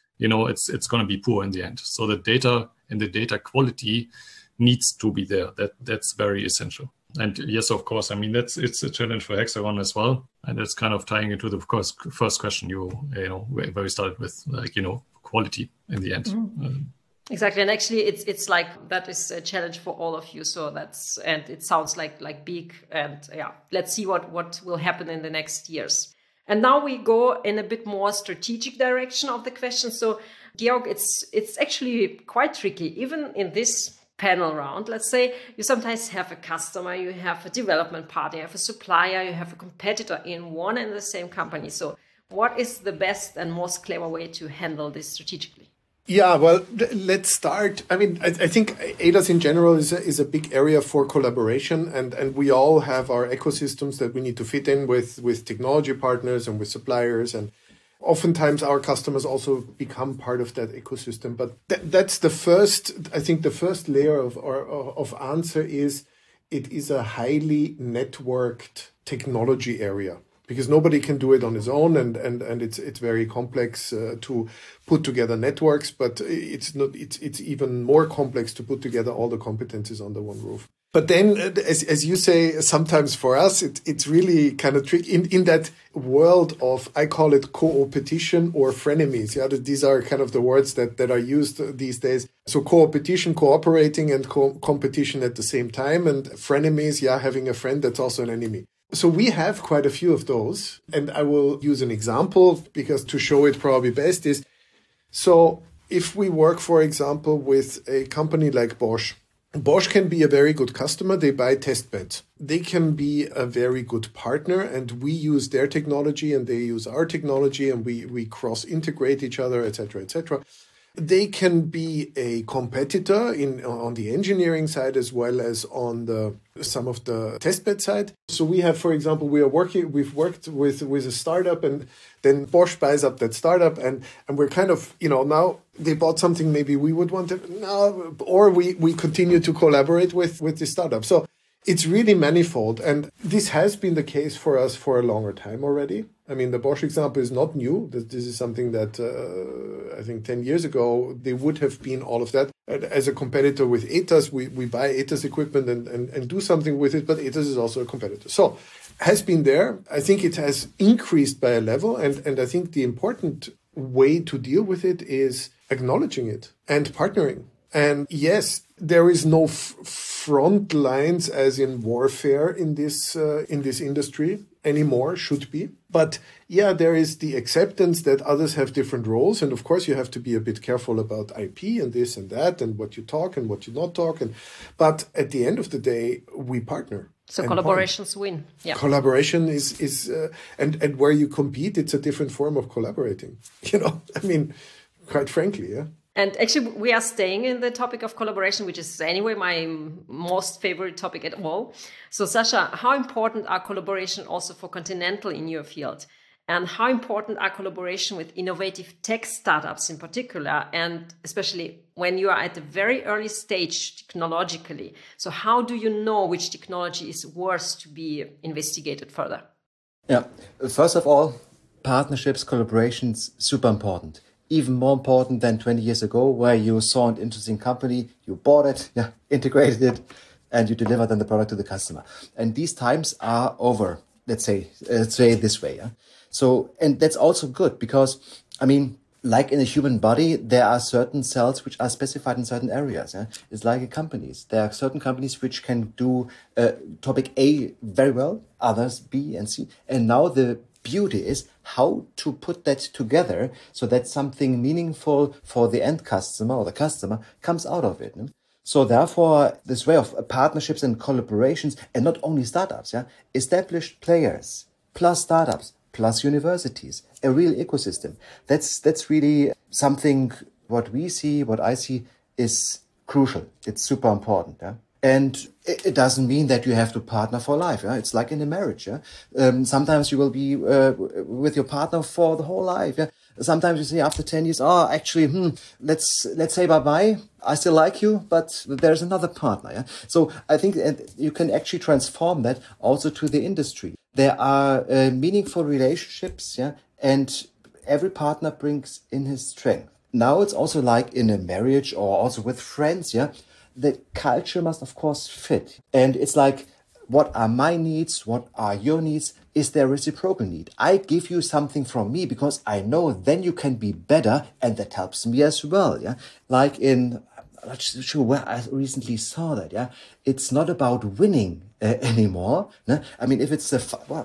it's going to be poor in the end. So the data and the data quality needs to be there. That's very essential. And yes, of course, I mean, it's a challenge for Hexagon as well. And it's kind of tying into the first question where we started with, like, quality in the end. Mm-hmm. Exactly. And actually it's like that is a challenge for all of you. So and it sounds like big, and let's see what will happen in the next years. And now we go in a bit more strategic direction of the question. So Georg, it's actually quite tricky, even in this panel round. Let's say you sometimes have a customer, you have a development partner, you have a supplier, you have a competitor in one and the same company. So what is the best and most clever way to handle this strategically? Yeah, well, let's start. I mean, I think ADAS in general is a big area for collaboration, and we all have our ecosystems that we need to fit in with technology partners and with suppliers, and oftentimes our customers also become part of that ecosystem. But that's the first layer of answer is it is a highly networked technology area. Because nobody can do it on his own, and it's very complex to put together networks, but it's even more complex to put together all the competencies under one roof. But then, as you say, sometimes for us, it's really kind of tricky in that world of, I call it co-opetition or frenemies. Yeah, these are kind of the words that are used these days. So co-opetition, cooperating, and competition at the same time, and frenemies, having a friend that's also an enemy. So we have quite a few of those, and I will use an example because to show it probably best is, so if we work, for example, with a company like Bosch, Bosch can be a very good customer. They buy test beds. They can be a very good partner, and we use their technology and they use our technology, and we cross-integrate each other, etc., etc. They can be a competitor on the engineering side as well as on some of the testbed side. So we have, for example, we've worked with a startup, and then Bosch buys up that startup, and we're kind of, now they bought something maybe we would want to, no, or we continue to collaborate with the startup. So it's really manifold, and this has been the case for us for a longer time already. I mean, the Bosch example is not new. This is something that I think 10 years ago, they would have been all of that. As a competitor with ETAS, we buy ETAS equipment and do something with it, but ETAS is also a competitor. So has been there. I think it has increased by a level, and I think the important way to deal with it is acknowledging it and partnering. And yes, there is no front lines as in warfare in this industry anymore, should be. But yeah, there is the acceptance that others have different roles. And of course, you have to be a bit careful about IP and this and that and what you talk and what you not talk. But at the end of the day, we partner. So collaborations win. Yeah. Collaboration is and where you compete, it's a different form of collaborating. I mean, quite frankly, yeah. And actually, we are staying in the topic of collaboration, which is anyway my most favorite topic at all. So, Sasha, how important are collaboration also for Continental in your field? And how important are collaboration with innovative tech startups in particular, and especially when you are at a very early stage technologically? So how do you know which technology is worth to be investigated further? Yeah, first of all, partnerships, collaborations, super important. Even more important than 20 years ago, where you saw an interesting company, you bought it, integrated it, and you delivered then the product to the customer. And these times are over, let's say it this way. Yeah? So, and that's also good because, I mean, like in a human body, there are certain cells which are specified in certain areas. Yeah? It's like in companies. There are certain companies which can do topic A very well, others B and C. And now the beauty is how to put that together so that something meaningful for the end customer or the customer comes out of it. So therefore, this way of partnerships and collaborations, and not only startups, established players plus startups plus universities, a real ecosystem. That's really something what I see is crucial. It's super important. Yeah? And it doesn't mean that you have to partner for life. Yeah? It's like in a marriage. Yeah? Sometimes you will be with your partner for the whole life. Yeah? Sometimes you say after 10 years, let's say bye-bye. I still like you, but there's another partner. Yeah? So I think you can actually transform that also to the industry. There are meaningful relationships, and every partner brings in his strength. Now it's also like in a marriage or also with friends, the culture must, of course, fit. And it's like, what are my needs? What are your needs? Is there reciprocal need? I give you something from me because I know then you can be better, and that helps me as well. Yeah, like I'm not sure where I recently saw that. Yeah, it's not about winning anymore. No? I mean, if it's a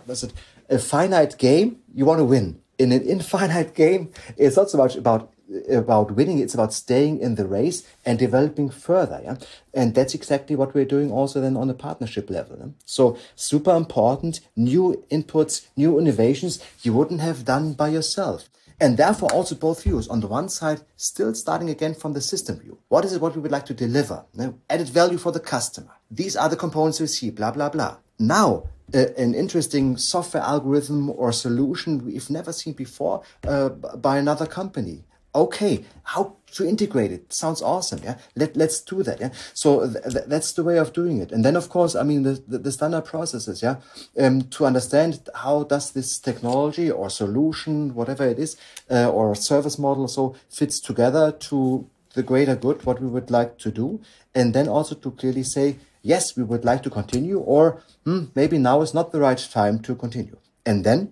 finite game, you want to win. In an infinite game, it's not so much about winning, it's about staying in the race and developing further. Yeah? And that's exactly what we're doing also then on a partnership level. Yeah? So super important, new inputs, new innovations you wouldn't have done by yourself. And therefore also both views. On the one side, still starting again from the system view. What is it what we would like to deliver? Added value for the customer. These are the components we see, blah, blah, blah. Now, an interesting software algorithm or solution we've never seen before by another company. Okay, how to integrate it? Sounds awesome. Yeah, let's do that. Yeah, so that's the way of doing it. And then, of course, I mean the standard processes. Yeah, to understand how does this technology or solution, whatever it is, or service model, so fits together to the greater good, what we would like to do, and then also to clearly say yes, we would like to continue, or maybe now is not the right time to continue. And then,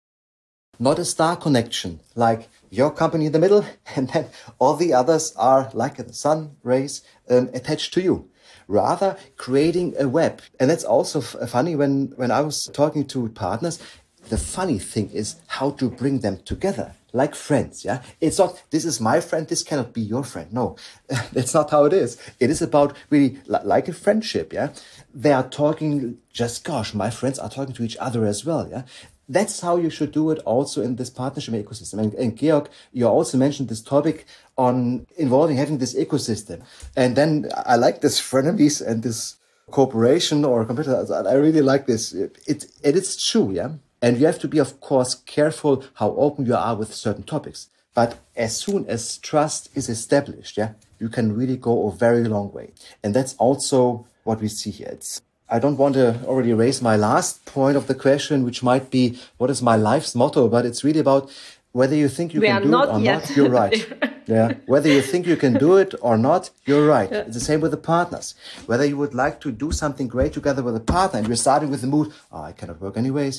not a star connection like your company in the middle, and then all the others are like the sun rays attached to you. Rather, creating a web. And that's also funny when I was talking to partners. The funny thing is how to bring them together, like friends. Yeah, it's not, this is my friend, this cannot be your friend. No, that's not how it is. It is about really like a friendship. Yeah, they are talking, my friends are talking to each other as well. Yeah. That's how you should do it also in this partnership ecosystem. And Georg, you also mentioned this topic on involving having this ecosystem. And then I like this frenemies and this cooperation or competitors. I really like this. It's true, yeah? And you have to be, of course, careful how open you are with certain topics. But as soon as trust is established, you can really go a very long way. And that's also what we see here. I don't want to already raise my last point of the question, which might be, what is my life's motto? But it's really about whether you think you can do it or not, you're right. Yeah. Whether you think you can do it or not, you're right. Yeah. It's the same with the partners. Whether you would like to do something great together with a partner and you're starting with the mood, I cannot work anyways,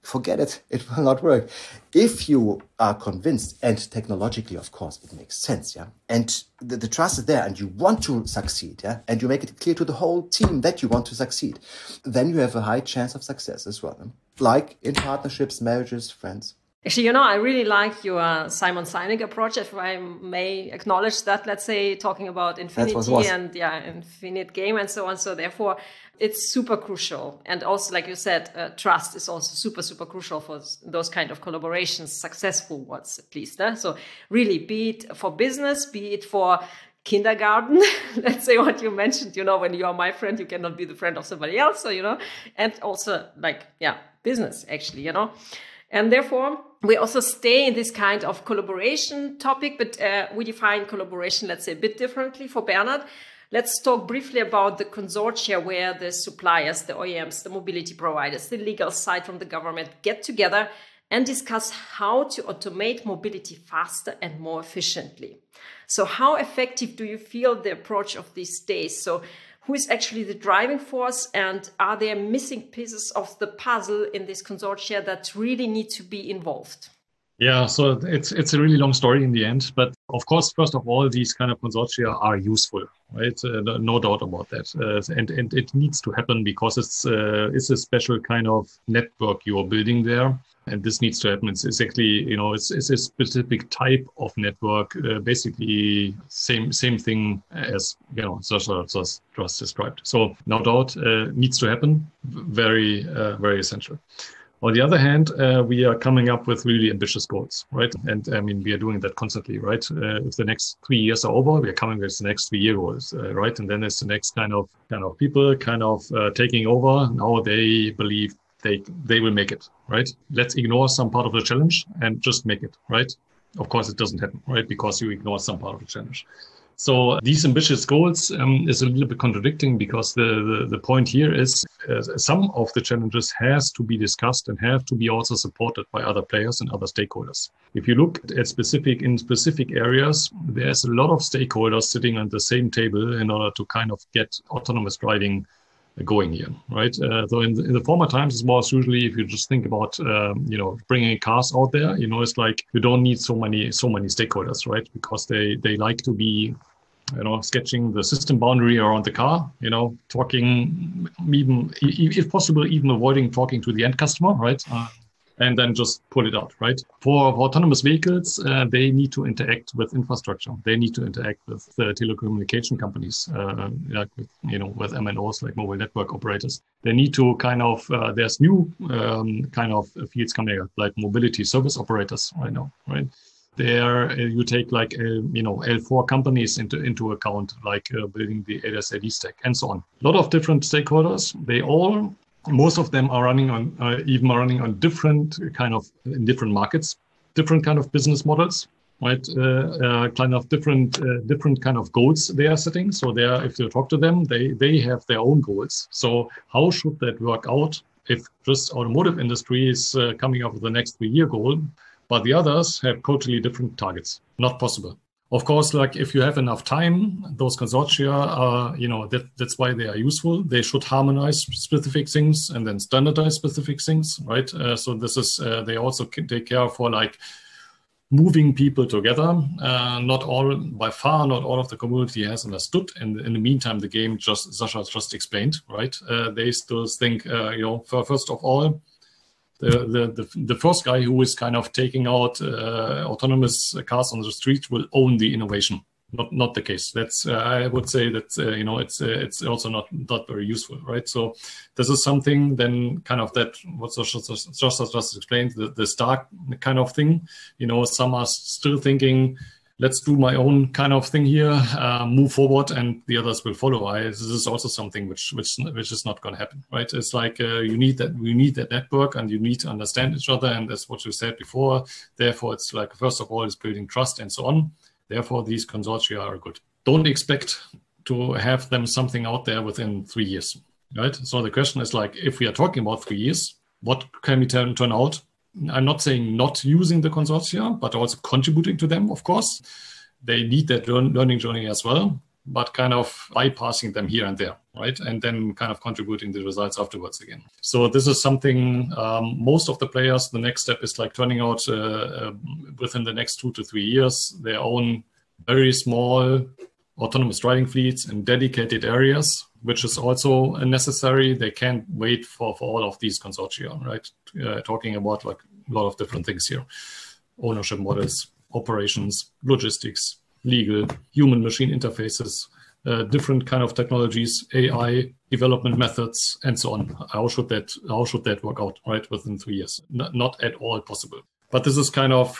forget it. It will not work. If you are convinced, and technologically, of course, it makes sense, yeah, and the trust is there, and you want to succeed, yeah, and you make it clear to the whole team that you want to succeed, then you have a high chance of success as well, like in partnerships, marriages, friends. Actually, I really like your Simon Sinek approach, if I may acknowledge that, let's say, talking about infinity and infinite game and so on. So therefore, it's super crucial. And also, like you said, trust is also super, super crucial for those kind of collaborations, successful ones, at least. So really, be it for business, be it for kindergarten, let's say what you mentioned, when you are my friend, you cannot be the friend of somebody else. So, and also business, actually, And therefore, we also stay in this kind of collaboration topic, but we define collaboration, let's say, a bit differently for Bernhard. Let's talk briefly about the consortia where the suppliers, the OEMs, the mobility providers, the legal side from the government get together and discuss how to automate mobility faster and more efficiently. So how effective do you feel the approach of these days? So who is actually the driving force, and are there missing pieces of the puzzle in this consortia that really need to be involved? Yeah, so it's a really long story in the end, but of course, first of all, these kind of consortia are useful, right? No doubt about that, and it needs to happen because it's a special kind of network you are building there. And this needs to happen. It's exactly, it's a specific type of network, basically same thing as, Sasha just described. So no doubt needs to happen. Very, very essential. On the other hand, we are coming up with really ambitious goals, right? And I mean, we are doing that constantly, right? If the next 3 years are over, we are coming with the next 3 year goals, right? And then there's the next kind of people taking over. Now they believe they will make it, right? Let's ignore some part of the challenge and just make it, right? Of course, it doesn't happen, right? Because you ignore some part of the challenge. So these ambitious goals is a little bit contradicting, because the point here is some of the challenges has to be discussed and have to be also supported by other players and other stakeholders. If you look at specific areas, there's a lot of stakeholders sitting on the same table in order to kind of get autonomous driving going here, right? So in the former times, it was usually, if you just think about, bringing cars out there, it's like you don't need so many stakeholders, right? Because they like to be, sketching the system boundary around the car, talking, even if possible, even avoiding talking to the end customer, right? And then just pull it out, right? For autonomous vehicles, they need to interact with infrastructure. They need to interact with the telecommunication companies, with MNOs, like mobile network operators. They need to there's new kind of fields coming up, like mobility service operators right now, right? There you take like, L4 companies into account, like building the ADAS-AD stack and so on. A lot of different stakeholders, most of them are running on different markets, different kind of business models, right? Different kind of goals they are setting. So if you talk to them, they have their own goals. So how should that work out if just automotive industry is coming up with the next 3 year goal, but the others have totally different targets? Not possible. Of course, like if you have enough time, those consortia are, that's why they are useful. They should harmonize specific things and then standardize specific things, right? So this is, they also take care for like moving people together. Not all of the community has understood. And in the meantime, the game Sasha just explained, right? They still think, first of all, the first guy who is kind of taking out autonomous cars on the street will own the innovation. Not the case. That's I would say that it's also not very useful, right? So this is something then kind of that what just explained, the Stark kind of thing. Some are still thinking, let's do my own kind of thing here, move forward, and the others will follow. This is also something which is not going to happen, right? It's like we need that network, and you need to understand each other, and that's what you said before. Therefore, it's like, first of all, it's building trust and so on. Therefore, these consortia are good. Don't expect to have them something out there within 3 years, right? So the question is like, if we are talking about 3 years, what can we turn out? I'm not saying not using the consortia, but also contributing to them, of course. They need that learning journey as well, but kind of bypassing them here and there. right? And then kind of contributing the results afterwards again. So this is something most of the players, the next step is like turning out within the next 2 to 3 years, their own very small autonomous driving fleets in dedicated areas, which is also necessary. They can't wait for all of these consortia, right? Talking about like a lot of different things here. Ownership models, operations, logistics, legal, human-machine interfaces, different kind of technologies, AI, development methods, and so on. How should that work out, right, within 3 years? Not at all possible. But this is kind of,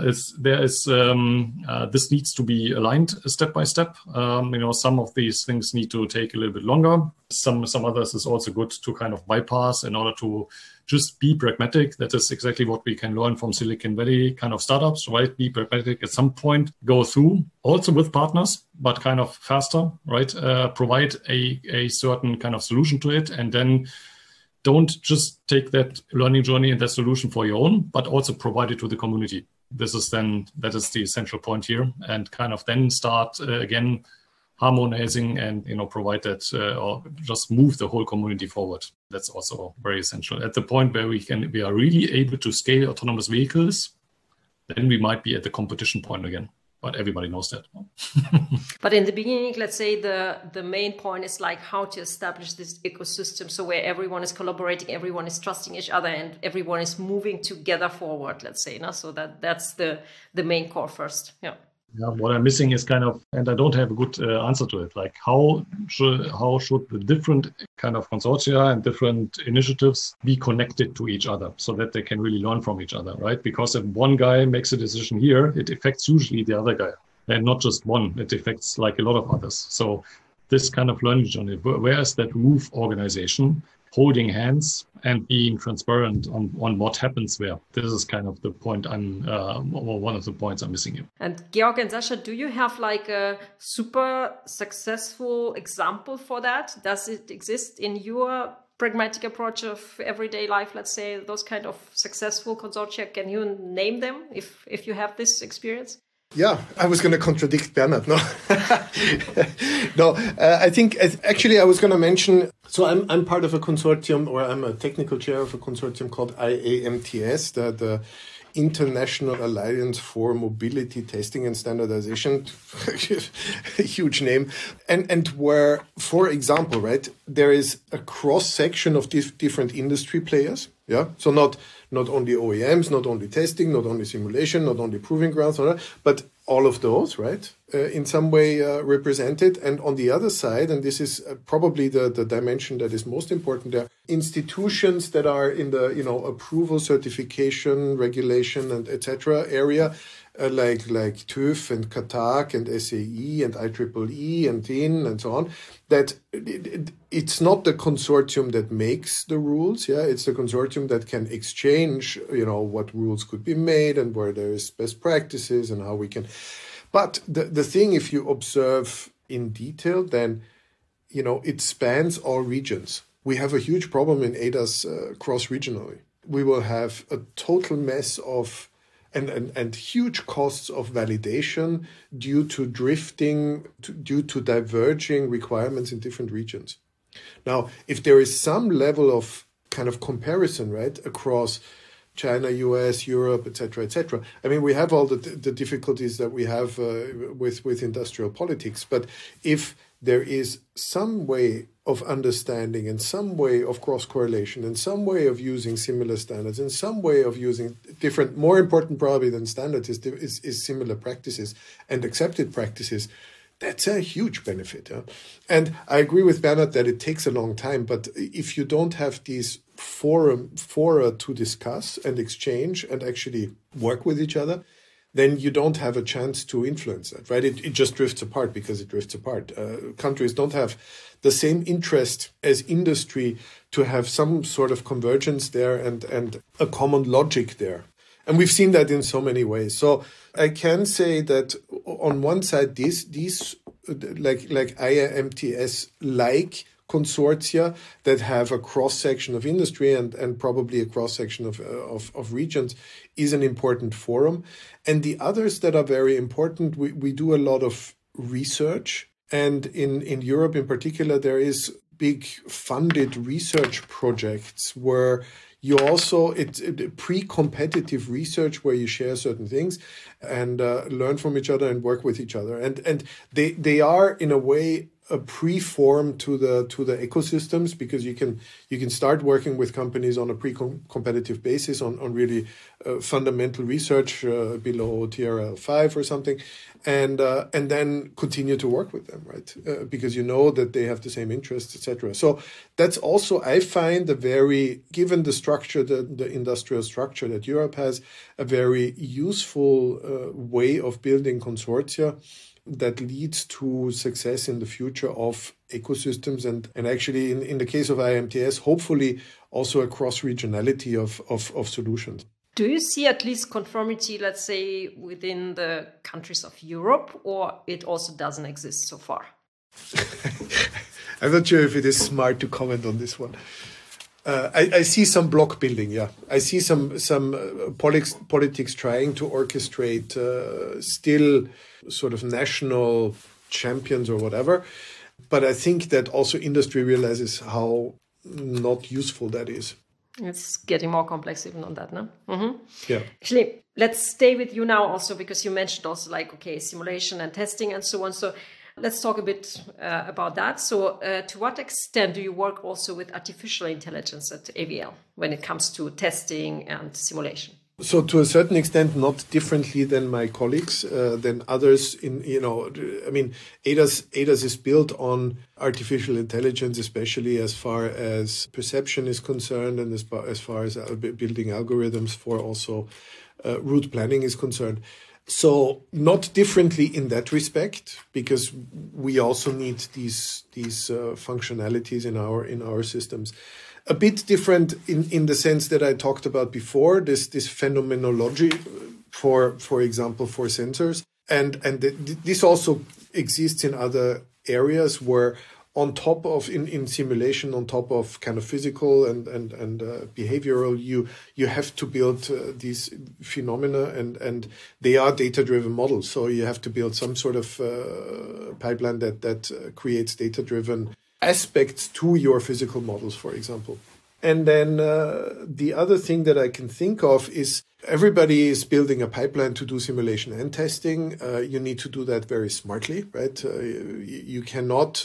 this needs to be aligned step by step. Some of these things need to take a little bit longer. Some others is also good to kind of bypass in order to just be pragmatic. That is exactly what we can learn from Silicon Valley kind of startups, right? Be pragmatic at some point, go through also with partners, but kind of faster, right? Provide a certain kind of solution to it, and then don't just take that learning journey and that solution for your own, but also provide it to the community. That is the essential point here, and kind of then start again harmonizing and provide that or just move the whole community forward. That's also very essential. At the point where we are really able to scale autonomous vehicles, then we might be at the competition point again. But everybody knows that. But in the beginning, let's say the main point is like how to establish this ecosystem, so where everyone is collaborating, everyone is trusting each other, and everyone is moving together forward, let's say. No? So that's the main core first. Yeah. Yeah, what I'm missing is kind of, and I don't have a good answer to it, like how should the different kind of consortia and different initiatives be connected to each other so that they can really learn from each other, right? Because if one guy makes a decision here, it affects usually the other guy, and not just one, it affects like a lot of others. So this kind of learning journey, where is that roof organization holding hands and being transparent on what happens where? This is kind of the point one of the points I'm missing here. And Georg and Sascha, do you have like a super successful example for that? Does it exist in your pragmatic approach of everyday life, let's say, those kind of successful consortia? Can you name them if you have this experience? Yeah, I was going to contradict Bernhard. No, no. I think actually I was going to mention. So I'm part of a consortium, or I'm a technical chair of a consortium called IAMTS, the International Alliance for Mobility Testing and Standardization. A huge name, and where, for example, right, there is a cross section of different industry players. Yeah, so not only OEMs, not only testing, not only simulation, not only proving grounds, but all of those, right, in some way represented. And on the other side, and this is probably the dimension that is most important there, institutions that are in the approval, certification, regulation, and etc. area, like TÜV and CATAC and SAE and IEEE and DIN and so on, that it's not the consortium that makes the rules. Yeah, it's the consortium that can exchange, what rules could be made and where there is best practices and how we can. But the thing, if you observe in detail, then, it spans all regions. We have a huge problem in ADAS cross-regionally. We will have a total mess of and huge costs of validation due to drifting, due to diverging requirements in different regions. Now, if there is some level of kind of comparison, right, across China, US, Europe, etc., I mean, we have all the difficulties that we have with industrial politics. But if there is some way of understanding and some way of cross-correlation and some way of using similar standards and some way of using different, more important probably than standards is similar practices and accepted practices, that's a huge benefit. Yeah? And I agree with Bernhard that it takes a long time, but if you don't have these fora to discuss and exchange and actually work with each other, then you don't have a chance to influence that, right? It just drifts apart because it drifts apart. Countries don't have the same interest as industry to have some sort of convergence there and a common logic there. And we've seen that in so many ways. So I can say that on one side, these like IAMTS like consortia that have a cross-section of industry and probably a cross-section of regions is an important forum. And the others that are very important, we do a lot of research. And in Europe in particular, there is big funded research projects where you also, it's pre-competitive research where you share certain things and learn from each other and work with each other. And they are, in a way, a pre-form to the ecosystems, because you can start working with companies on a pre-competitive basis on really fundamental research below TRL 5 or something, and then continue to work with them, right? Because you know that they have the same interests, etc. So that's also, I find, given the structure, the industrial structure that Europe has, a very useful way of building consortia that leads to success in the future of ecosystems and actually in the case of IMTS, hopefully also a cross-regionality of solutions. Do you see at least conformity, let's say, within the countries of Europe, or it also doesn't exist so far? I'm not sure if it is smart to comment on this one. I see some block building, yeah. I see some politics trying to orchestrate still sort of national champions or whatever. But I think that also industry realizes how not useful that is. It's getting more complex even on that, no? Mm-hmm. Yeah. Actually, let's stay with you now also, because you mentioned also simulation and testing and so on. So let's talk a bit about that. So to what extent do you work also with artificial intelligence at AVL when it comes to testing and simulation? So to a certain extent, not differently than my colleagues, than others ADAS is built on artificial intelligence, especially as far as perception is concerned and as far as building algorithms for also route planning is concerned. So not differently in that respect, because we also need these functionalities in our systems. A bit different in the sense that I talked about before, this phenomenology, for example, for sensors. And this also exists in other areas where on top of, in simulation, on top of kind of physical and behavioral, you have to build these phenomena and they are data-driven models. So you have to build some sort of pipeline that creates data-driven aspects to your physical models, for example. And then the other thing that I can think of is everybody is building a pipeline to do simulation and testing. You need to do that very smartly, right? You cannot,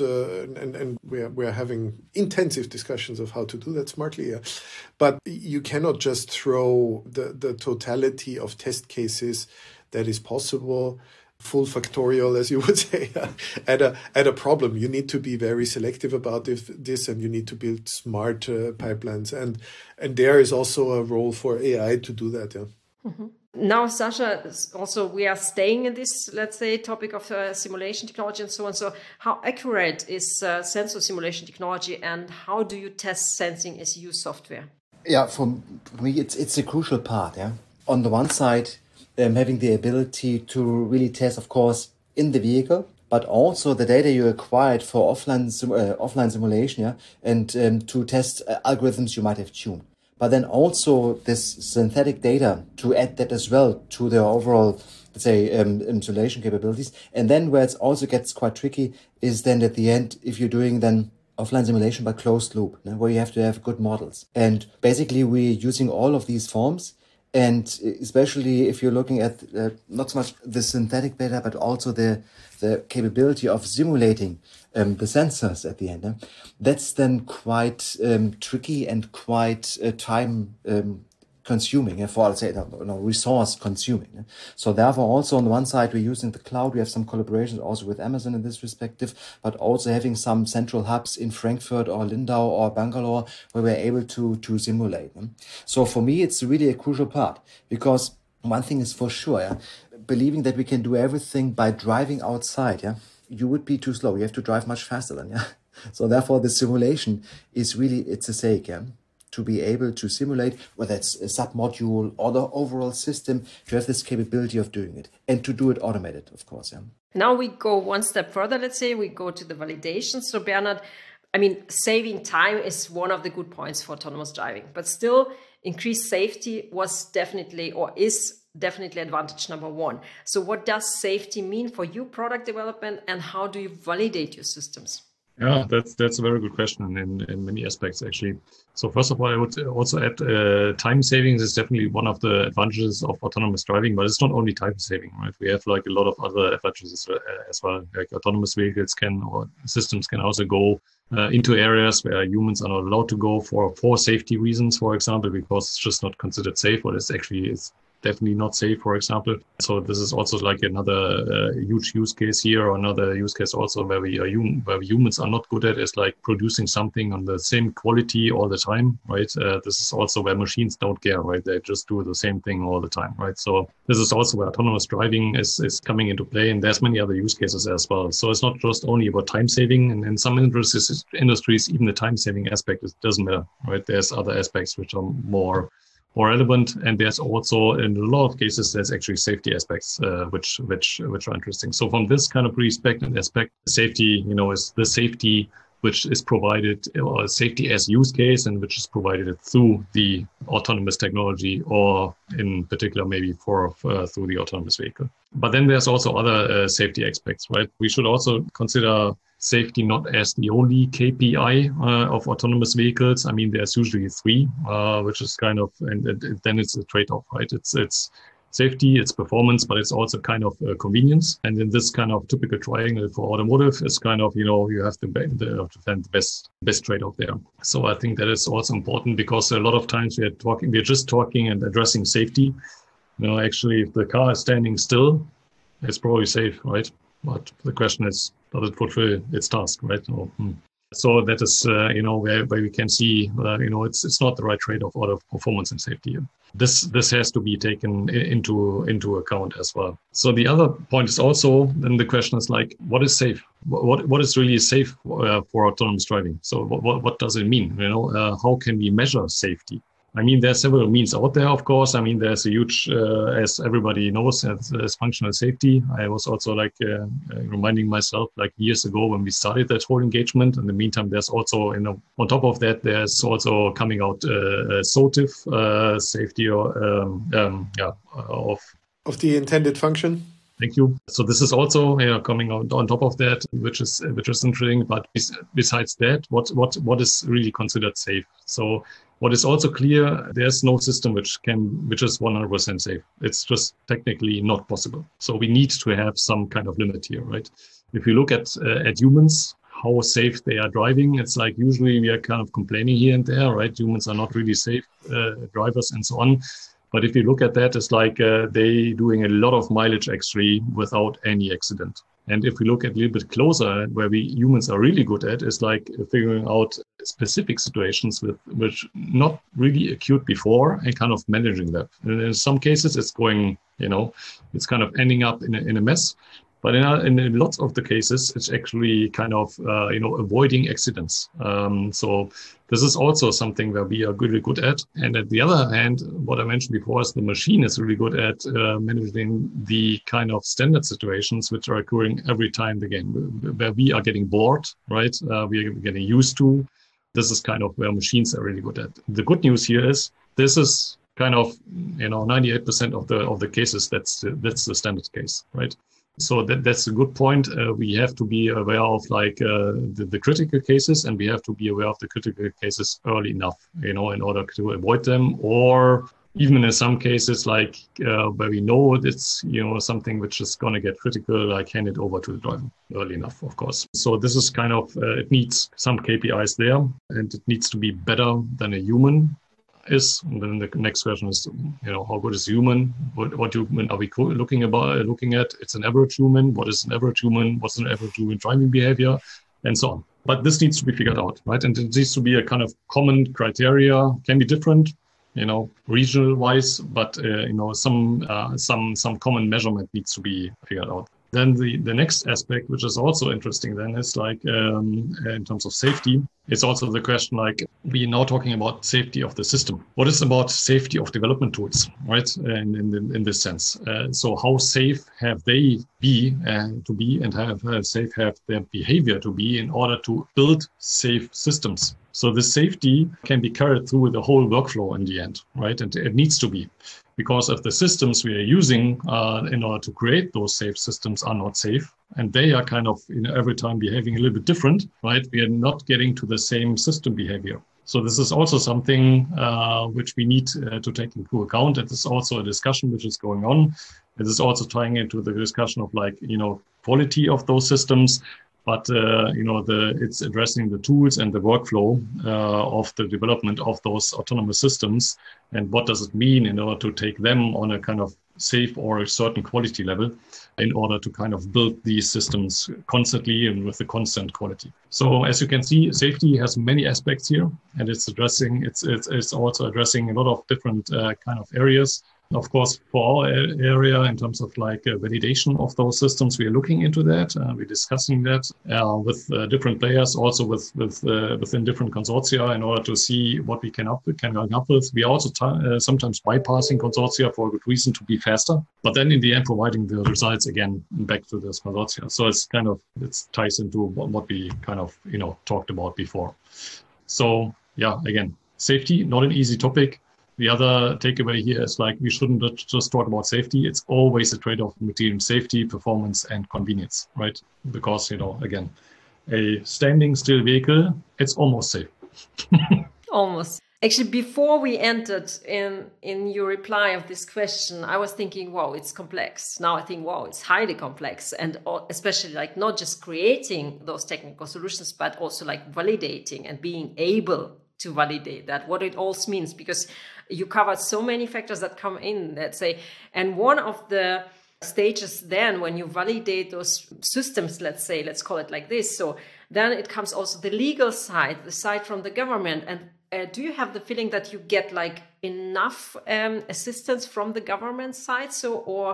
and we're having intensive discussions of how to do that smartly. Yeah. But you cannot just throw the totality of test cases that is possible, full factorial, as you would say, at a problem. You need to be very selective about this, and you need to build smart pipelines. And there is also a role for AI to do that. Yeah. Mm-hmm. Now, Sasha, also we are staying in this, let's say, topic of simulation technology and so on. So how accurate is sensor simulation technology, and how do you test sensing SEU software? Yeah, for me, it's a crucial part. Yeah, on the one side, having the ability to really test, of course, in the vehicle, but also the data you acquired for offline simulation, yeah, and to test algorithms you might have tuned. But then also this synthetic data to add that as well to the overall, let's say, simulation capabilities. And then where it also gets quite tricky is then at the end, if you're doing then offline simulation but closed loop, where you have to have good models. And basically we're using all of these forms. And especially if you're looking at not so much the synthetic data, but also the capability of simulating the sensors at the end, that's then quite tricky and quite time consuming, for, let's say, resource consuming. So therefore, also on the one side, we're using the cloud. We have some collaborations also with Amazon in this respective, but also having some central hubs in Frankfurt or Lindau or Bangalore where we're able to simulate. So for me, it's really a crucial part, because one thing is for sure, believing that we can do everything by driving outside, you would be too slow. You have to drive much faster than, So therefore, the simulation is really, it's a sake, to be able to simulate, whether it's a sub-module or the overall system, to have this capability of doing it and to do it automated, of course. Yeah. Now we go one step further, let's say, we go to the validation. So Bernhard, saving time is one of the good points for autonomous driving, but still increased safety was definitely, or is definitely advantage number one. So what does safety mean for you product development, and how do you validate your systems? Yeah, that's a very good question in many aspects, actually. So first of all, I would also add time savings is definitely one of the advantages of autonomous driving, but it's not only time saving, right? We have like a lot of other advantages as well. Like autonomous vehicles or systems can also go into areas where humans are not allowed to go for safety reasons, for example, because it's just not considered safe, or it's definitely not safe, for example. So this is also like another huge use case here, or another use case also where where humans are not good at is like producing something on the same quality all the time, right? This is also where machines don't care, right? They just do the same thing all the time, right? So this is also where autonomous driving is coming into play, and there's many other use cases as well. So it's not just only about time saving, and in some industries, even the time saving aspect doesn't matter, right? There's other aspects which are more relevant, and there's also in a lot of cases there's actually safety aspects which are interesting. So from this kind of aspect, safety, is the safety which is provided, or safety as use case, and which is provided through the autonomous technology, or in particular maybe through the autonomous vehicle. But then there's also other safety aspects, right? We should also consider safety not as the only KPI of autonomous vehicles. I mean, there's usually three, which is kind of, and then it's a trade-off, right? It's safety, it's performance, but it's also kind of convenience. And in this kind of typical triangle for automotive, it's kind of, you have to find the best trade-off there. So I think that is also important, because a lot of times we're just talking and addressing safety. Actually, if the car is standing still, it's probably safe, right? But the question is, does it fulfill its task, right? So that is, where we can see, it's not the right trade-off out of performance and safety. This has to be taken into account as well. So the other point is also, then the question is like, what is safe? What is really safe for autonomous driving? So what does it mean? How can we measure safety? I mean, there are several means out there, of course. I mean, there's a huge, as everybody knows, there's functional safety. I was also reminding myself years ago when we started that whole engagement. In the meantime, there's also, on top of that, there's also coming out SOTIF, safety of the intended function. Thank you. So this is also coming on top of that, which is interesting. But besides that, what is really considered safe? So what is also clear, there's no system which is 100% safe. It's just technically not possible. So we need to have some kind of limit here, right? If you look at humans, how safe they are driving, it's like usually we are kind of complaining here and there, right? Humans are not really safe drivers and so on. But if you look at that, it's like they doing a lot of mileage actually without any accident. And if we look at a little bit closer, where we humans are really good at, is like figuring out specific situations which not really occurred before, and kind of managing that. And in some cases, it's going, it's kind of ending up in a mess. But in lots of the cases, it's actually kind of, avoiding accidents. So this is also something where we are really good at. And at the other hand, what I mentioned before is the machine is really good at managing the kind of standard situations which are occurring every time again, where we are getting bored, right? We are getting used to. This is kind of where machines are really good at. The good news here is this is kind of, 98% of the cases, that's the standard case, right? So that's a good point. We have to be aware of the critical cases, and we have to be aware of the critical cases early enough, in order to avoid them, or even in some cases where we know it's something which is going to get critical, hand it over to the driver early enough, of course. So this is kind of it needs some KPIs there, and it needs to be better than a human is. And then the next question is, how good is human? What human are we looking at? It's an average human. What is an average human? What's an average human driving behavior? And so on. But this needs to be figured out, right? And it needs to be a kind of common criteria. Can be different, regional wise, but some common measurement needs to be figured out. Then the next aspect, which is also interesting then, is in terms of safety, it's also the question we are now talking about safety of the system. What is about safety of development tools, right? In this sense. So how safe have they to be and how safe have their behavior to be in order to build safe systems? So the safety can be carried through the whole workflow in the end, right? And it needs to be, because if the systems we are using in order to create those safe systems are not safe, and they are kind of every time behaving a little bit different, right? We are not getting to the same system behavior. So this is also something which we need to take into account. It is also a discussion which is going on. It is also tying into the discussion of quality of those systems, but it's addressing the tools and the workflow of the development of those autonomous systems, and what does it mean in order to take them on a kind of safe or a certain quality level in order to kind of build these systems constantly and with the constant quality. So as you can see, safety has many aspects here, and it's also addressing a lot of different kind of areas. Of course, for our area, in terms of validation of those systems, we are looking into that. We're discussing that with different players, also within different consortia, in order to see what we can come up with. We are also sometimes bypassing consortia for a good reason, to be faster, but then in the end providing the results again back to this consortia. So it ties into what we kind of talked about before. So yeah, again, safety, not an easy topic. The other takeaway here is we shouldn't just talk about safety. It's always a trade-off between safety, performance, and convenience, right? Because, again, a standing still vehicle, it's almost safe. Almost. Actually, before we entered in your reply of this question, I was thinking, wow, it's complex. Now I think, wow, it's highly complex. And especially not just creating those technical solutions, but also validating and being able to validate that, what it all means, because you covered so many factors that come in, let's say. And one of the stages then, when you validate those systems, let's say, let's call it like this. So then it comes also the legal side, the side from the government. And do you have the feeling that you get enough assistance from the government side? So, or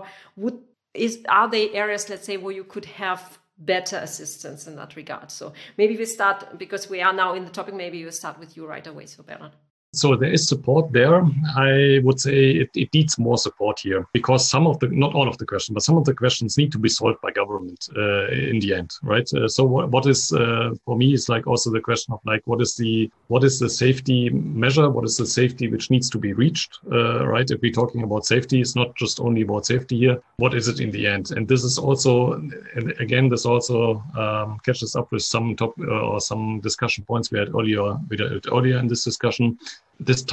are there areas, let's say, where you could have better assistance in that regard? So maybe we start, because we are now in the topic, maybe we start with you right away. So Bernhard. So there is support there. I would say it needs more support here, because not all of the questions, but some of the questions need to be solved by government in the end, right? So what is for me is also the question of what is the safety measure? What is the safety which needs to be reached, right? If we're talking about safety, it's not just only about safety here. What is it in the end? And this is also, and again, this also catches up with some or some discussion points we had earlier in this discussion. This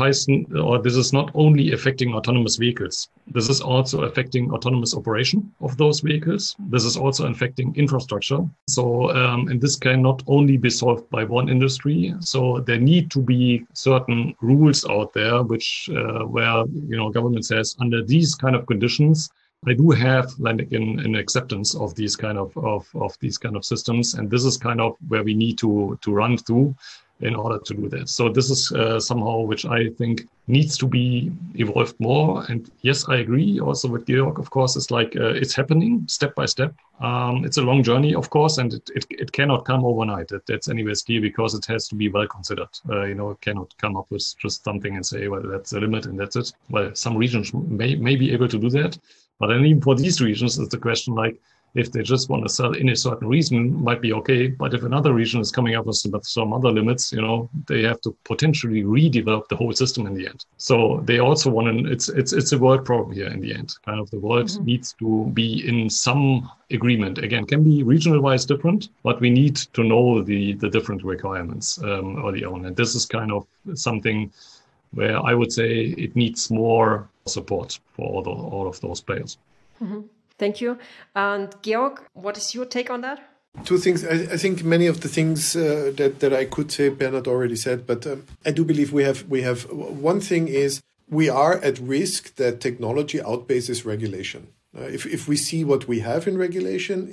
is not only affecting autonomous vehicles. This is also affecting autonomous operation of those vehicles. This is also affecting infrastructure. So, and this cannot only be solved by one industry. So there need to be certain rules out there, which where government says under these kind of conditions, I do have an acceptance of these kind of these kind of systems, and this is kind of where we need to run through in order to do that. So this is somehow which I think needs to be evolved more. And yes, I agree also with Georg, of course. It's it's happening step by step. It's a long journey, of course, and it cannot come overnight. That's anyways clear, because it has to be well considered. It cannot come up with just something and say, well, that's the limit and that's it. Well, some regions may be able to do that. But then even for these regions, it's the question if they just want to sell in a certain region, might be okay. But if another region is coming up with some other limits, they have to potentially redevelop the whole system in the end. So they also want it's a world problem here in the end. Kind of the world needs to be in some agreement. Again, can be regional wise different, but we need to know the different requirements early on. And this is kind of something where I would say it needs more support for all of those players. Mm-hmm. Thank you. And Georg, what is your take on that? Two things. I think many of the things that I could say, Bernhard already said, but I do believe we have one thing is we are at risk that technology outpaces regulation. If we see what we have in regulation,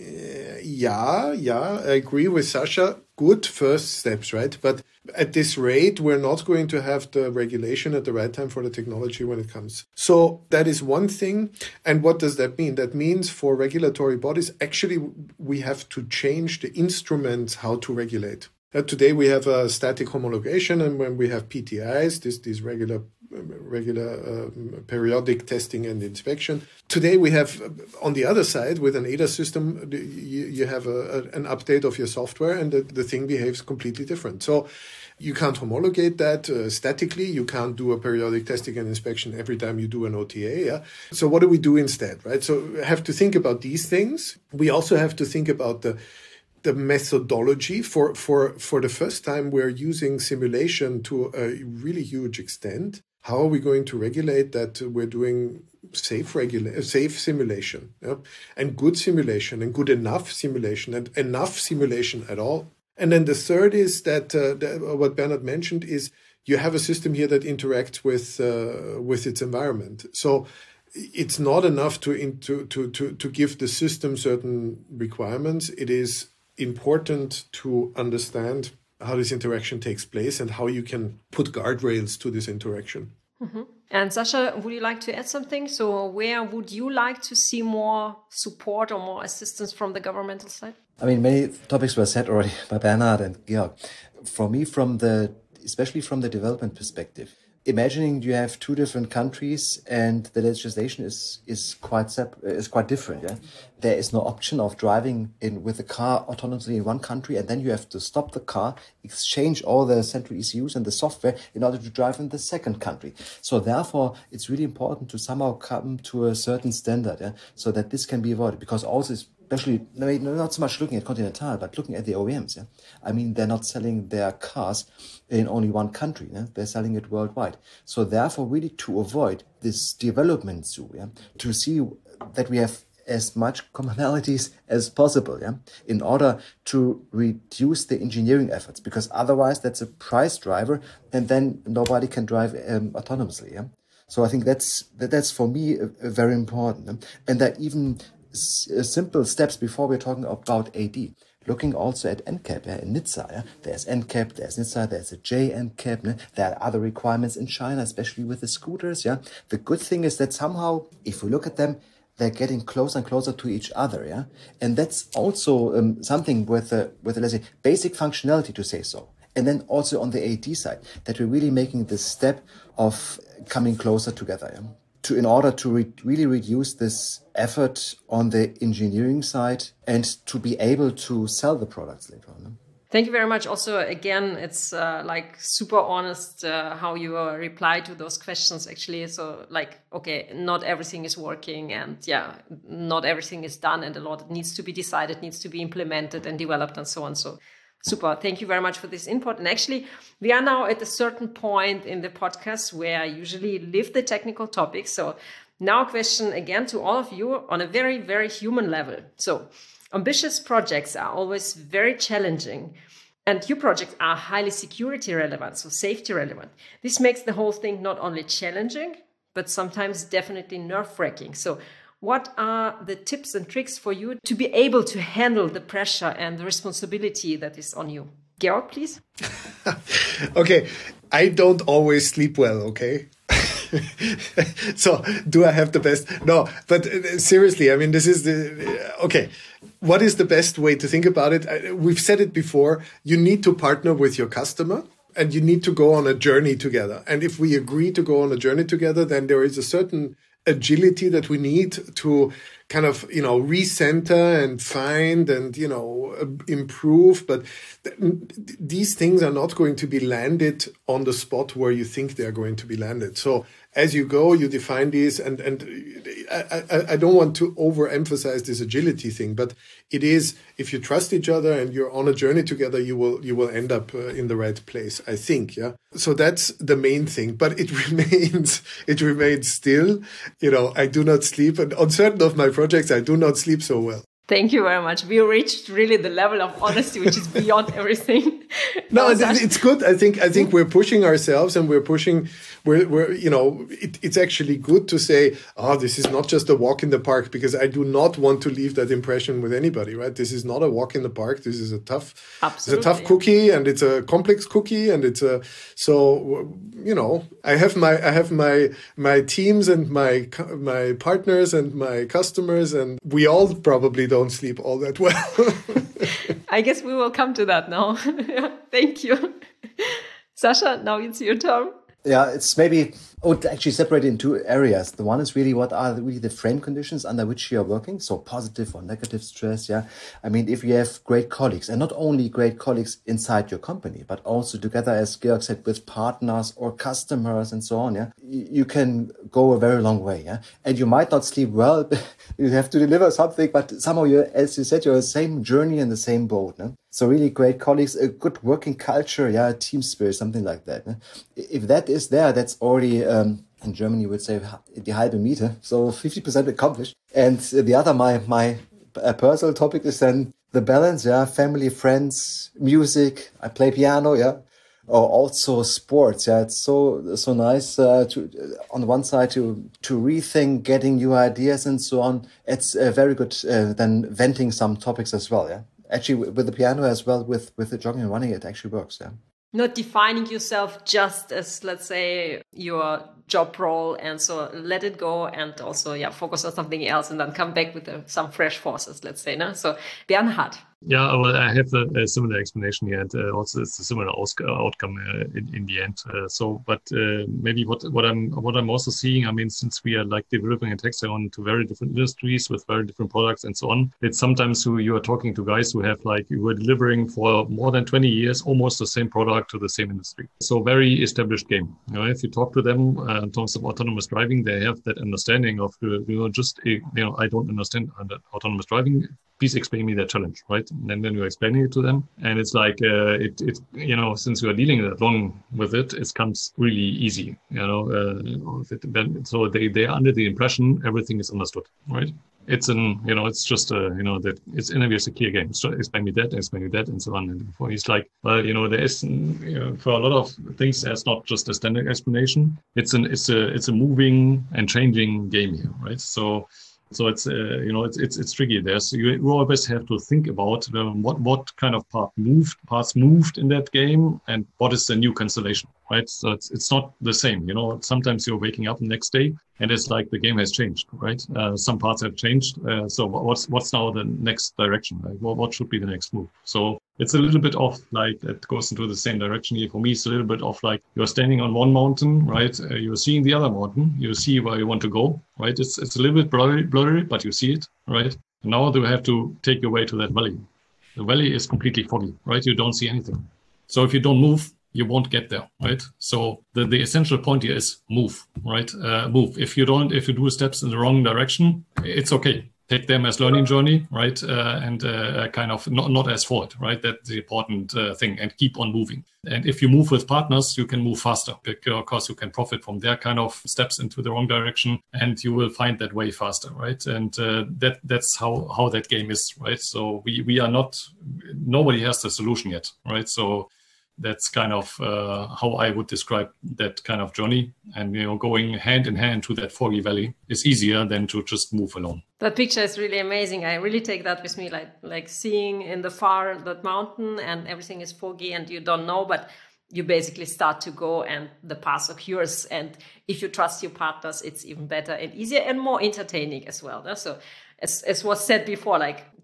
I agree with Sascha. Good first steps, right? But at this rate, we're not going to have the regulation at the right time for the technology when it comes. So that is one thing. And what does that mean? That means for regulatory bodies, actually, we have to change the instruments how to regulate. Today we have a static homologation, and when we have PTIs, these regular periodic testing and inspection. Today we have, on the other side, with an ADAS system, you have an update of your software, and the thing behaves completely different. So You can't homologate that statically. You can't do a periodic testing and inspection every time you do an OTA. Yeah. So what do we do instead, right? So we have to think about these things. We also have to think about the methodology. For the first time, we're using simulation to a really huge extent. How are we going to regulate that we're doing safe simulation, yeah? And good simulation and good enough simulation and enough simulation at all? And then the third is that what Bernhard mentioned is you have a system here that interacts with its environment. So it's not enough to give the system certain requirements. It is important to understand how this interaction takes place and how you can put guardrails to this interaction. Mm-hmm. And Sasha, would you like to add something? So where would you like to see more support or more assistance from the governmental side? I mean, many topics were said already by Bernhard and Georg. For me, especially from the development perspective, imagining you have two different countries and the legislation is quite different. Yeah, there is no option of driving in with a car autonomously in one country, and then you have to stop the car, exchange all the central ECUs and the software in order to drive in the second country. So therefore, it's really important to somehow come to a certain standard, yeah, so that this can be avoided. Because also, especially not so much looking at Continental, but looking at the OEMs. Yeah, I mean, they're not selling their cars in only one country. Yeah? They're selling it worldwide. So therefore, really to avoid this development zoo, yeah, to see that we have as much commonalities as possible, yeah, in order to reduce the engineering efforts, because otherwise that's a price driver, and then nobody can drive autonomously. Yeah, so I think that's for me very important, and that even simple steps before we're talking about AD. Looking also at NCAP in Nizza. Yeah? There's NCAP, there's Nizza, there's a J NCAP. Yeah? There are other requirements in China, especially with the scooters. Yeah, the good thing is that somehow, if we look at them, they're getting closer and closer to each other. Yeah, and that's also something with let's say basic functionality, to say so. And then also on the AD side, that we're really making this step of coming closer together. Yeah? In order to really reduce this effort on the engineering side and to be able to sell the products later on. Thank you very much. Also, again, it's like super honest how you reply to those questions, actually. So like, okay, not everything is working, and yeah, not everything is done, and a lot needs to be decided, needs to be implemented and developed and so on. So super. Thank you very much for this input. And actually, we are now at a certain point in the podcast where I usually leave the technical topics. So now a question again to all of you on a very, very human level. So ambitious projects are always very challenging, and your projects are highly security relevant, so safety relevant. This makes the whole thing not only challenging, but sometimes definitely nerve-wracking. So what are the tips and tricks for you to be able to handle the pressure and the responsibility that is on you? Georg, please. Okay, I don't always sleep well, okay? So do I have the best? No, but seriously, I mean, this is okay. What is the best way to think about it? We've said it before. You need to partner with your customer, and you need to go on a journey together. And if we agree to go on a journey together, then there is a certain agility that we need to kind of, recenter and find and, improve. But these things are not going to be landed on the spot where you think they're going to be landed. So as you go, you define these, and I don't want to overemphasize this agility thing, but it is, if you trust each other and you're on a journey together, you will end up in the right place, I think. Yeah. So that's the main thing, but it remains still. I do not sleep, and on certain of my projects, I do not sleep so well. Thank you very much. We reached really the level of honesty, which is beyond everything. No, it's good. I think we're pushing ourselves, and it's actually good to say, this is not just a walk in the park, because I do not want to leave that impression with anybody, right? This is not a walk in the park. This is a tough cookie, and it's a complex cookie, and I have my teams and my partners and my customers, and we all probably don't sleep all that well. I guess we will come to that now. Thank you. Sasha, now it's your turn. Yeah, it's maybe, I would actually separate it in two areas. The one is really what are really the frame conditions under which you are working. So positive or negative stress. Yeah. I mean, if you have great colleagues, and not only great colleagues inside your company, but also together, as Georg said, with partners or customers and so on. Yeah. You can go a very long way. Yeah. And you might not sleep well. You have to deliver something, but somehow as you said, you're the same journey in the same boat. Yeah? So really great colleagues, a good working culture, yeah, team spirit, something like that. If that is there, that's already, in Germany, you would say die halbe Miete, so 50% accomplished. And the other, my personal topic is then the balance, yeah, family, friends, music, I play piano, yeah, or also sports, yeah. It's so nice to on one side to rethink, getting new ideas and so on. It's very good then venting some topics as well, yeah. Actually, with the piano as well, with the jogging and running, it actually works, yeah. Not defining yourself just as, let's say, your job role, and so let it go, and also, focus on something else, and then come back with some fresh forces, let's say. No? So, Bernhard. Yeah, well, I have a similar explanation here, and also it's a similar outcome in the end. But maybe what I'm also seeing, I mean, since we are like developing a Hexagon to very different industries with very different products and so on, it's sometimes you are talking to guys who have you were delivering for more than 20 years almost the same product to the same industry. So very established game. You know, if you talk to them in terms of autonomous driving, they have that understanding of I don't understand autonomous driving. Please explain me that challenge, right? And then you're explaining it to them. And it's like, since you are dealing that long with it, it comes really easy, so they are under the impression everything is understood, right? It's that it's in a secure game. So explain me that, and so on. And he's like, well, there is, for a lot of things, there's not just a standard explanation. It's a moving and changing game here, right? So it's it's tricky. You always have to think about what kind of parts moved in that game, and what is the new constellation, right? So it's not the same. Sometimes you're waking up the next day and it's like the game has changed, right? Some parts have changed. So what's now the next direction? Like, what should be the next move? So it's a little bit of it goes into the same direction here. For me, it's a little bit of you're standing on one mountain, right? You're seeing the other mountain. You see where you want to go, right? It's a little bit blurry, but you see it, right? And now you have to take your way to that valley. The valley is completely foggy, right? You don't see anything. So if you don't move, you won't get there, right? So the essential point here is move, right? Move. If you do steps in the wrong direction, it's okay. Take them as learning journey, right? And kind of not as fault, right? That's the important thing, and keep on moving. And if you move with partners, you can move faster because you can profit from their kind of steps into the wrong direction, and you will find that way faster, right? And that's how that game is, right? So we are not, nobody has the solution yet, right? So that's kind of how I would describe that kind of journey. And, going hand in hand to that foggy valley is easier than to just move alone. That picture is really amazing. I really take that with me, like seeing in the far that mountain and everything is foggy and you don't know, but you basically start to go and the path occurs. And if you trust your partners, it's even better and easier and more entertaining as well. No? So as was said before,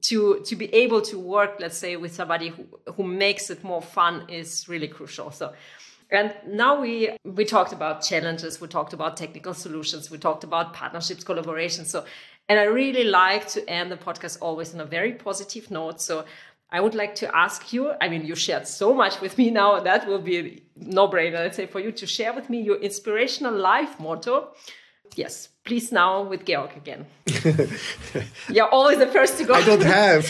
to be able to work, let's say, with somebody who makes it more fun is really crucial. So, and now we talked about challenges, we talked about technical solutions, we talked about partnerships, collaboration. So, and I really like to end the podcast always on a very positive note. So I would like to ask you, I mean, you shared so much with me now, that will be a no-brainer, let's say, for you to share with me your inspirational life motto. Yes, please now with Georg again. You're always the first to go. I don't have.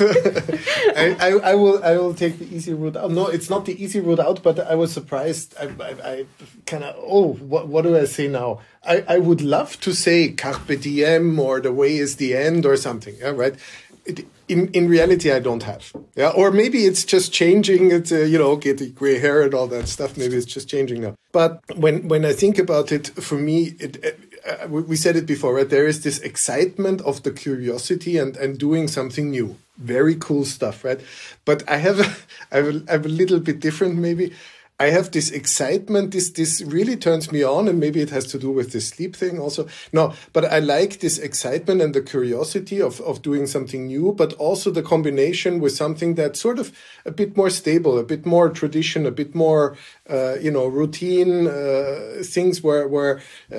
I will take the easy route out. No, it's not the easy route out, but I was surprised. I kind of, what do I say now? I would love to say carpe diem or the way is the end or something, yeah, right? In reality, I don't have. Yeah, or maybe it's just changing. It's getting gray hair and all that stuff. Maybe it's just changing now. But when I think about it, for me, we said it before, right? There is this excitement of the curiosity and doing something new. Very cool stuff, right? But I have a little bit different maybe. I have this excitement. This really turns me on, and maybe it has to do with the sleep thing also. No, but I like this excitement and the curiosity of doing something new, but also the combination with something that's sort of a bit more stable, a bit more tradition, a bit more, routine, things where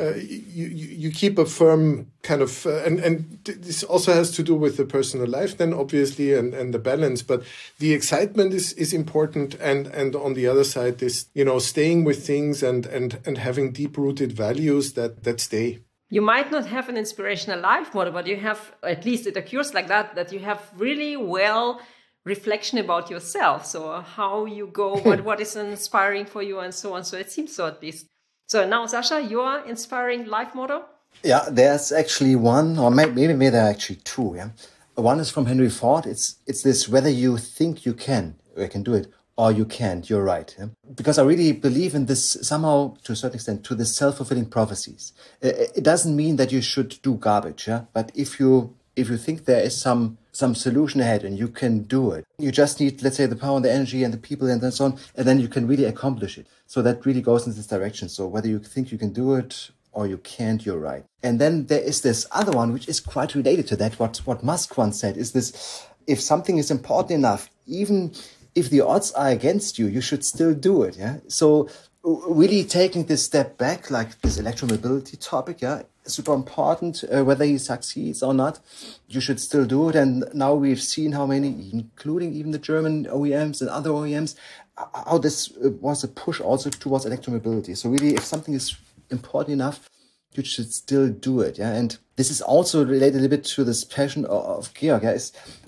you keep a firm kind of, and this also has to do with the personal life then obviously and the balance, but the excitement is important, and on the other side, this, staying with things and having deep-rooted values that stay. You might not have an inspirational life model, but you have, at least it occurs like that you have really well reflection about yourself. So how you go, what is inspiring for you and so on. So it seems so at least. So now, Sasha, your inspiring life model? Yeah, there's actually one, or maybe there are actually two. Yeah, one is from Henry Ford. It's this: whether you think you can do it, or you can't. You're right. Yeah? Because I really believe in this somehow, to a certain extent, to the self-fulfilling prophecies. It doesn't mean that you should do garbage. Yeah, but if you think there is some solution ahead and you can do it, you just need, let's say, the power and the energy and the people and so on, and then you can really accomplish it. So that really goes in this direction. So whether you think you can do it or you can't, you're right. And then there is this other one, which is quite related to that. What Musk once said is this: if something is important enough, even if the odds are against you, you should still do it. Yeah. So really taking this step back, like this electromobility topic, yeah, super important, whether he succeeds or not, you should still do it. And now we've seen how many, including even the German OEMs and other OEMs, how this was a push also towards electromobility. So really, if something is important enough, you should still do it. Yeah. And this is also related a little bit to this passion of Georg. Yeah?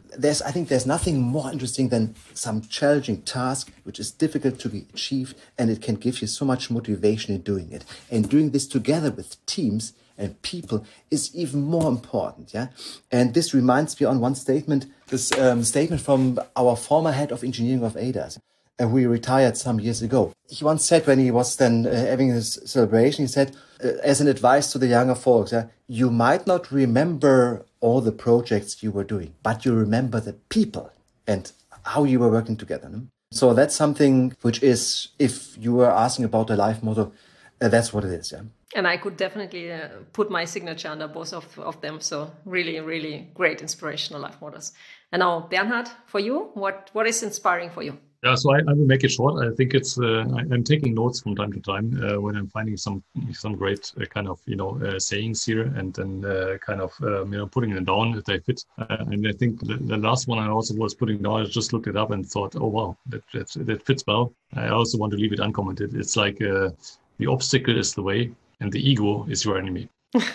I think there's nothing more interesting than some challenging task which is difficult to be achieved, and it can give you so much motivation in doing it. And doing this together with teams and people is even more important. Yeah. And this reminds me on one statement, this statement from our former head of engineering of ADAS, who retired some years ago. He once said, when he was then having his celebration, he said, as an advice to the younger folks, you might not remember all the projects you were doing, but you remember the people and how you were working together. No? So that's something which is, if you were asking about the life motto, that's what it is. Yeah. And I could definitely put my signature under both of them. So really, really great inspirational life models. And now, Bernhard, for you, what is inspiring for you? Yeah, so I will make it short. I think it's I'm taking notes from time to time when I'm finding some great kind of sayings here, and then kind of putting them down if they fit. And I think the last one I also was putting down, I just looked it up and thought, oh wow, that fits well. I also want to leave it uncommented. It's like the obstacle is the way, and the ego is your enemy.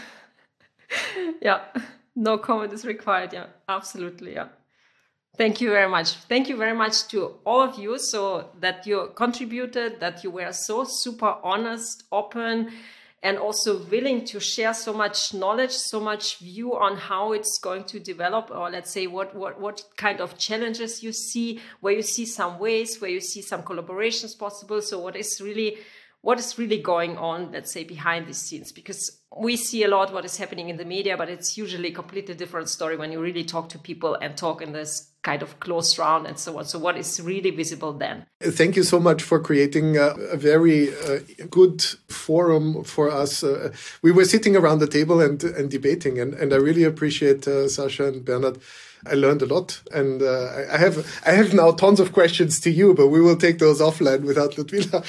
Yeah, no comment is required. Yeah, absolutely. Yeah. Thank you very much. Thank you very much to all of you, so that you contributed, that you were so super honest, open, and also willing to share so much knowledge, so much view on how it's going to develop, or let's say what kind of challenges you see, where you see some ways, where you see some collaborations possible. So what is really going on, let's say, behind the scenes, because we see a lot what is happening in the media, but it's usually a completely different story when you really talk to people and talk in this kind of closed round and so on. So what is really visible then? Thank you so much for creating a very good forum for us. We were sitting around the table and debating, and I really appreciate Sasha and Bernhard. I learned a lot, and I have now tons of questions to you, but we will take those offline without Ludmila.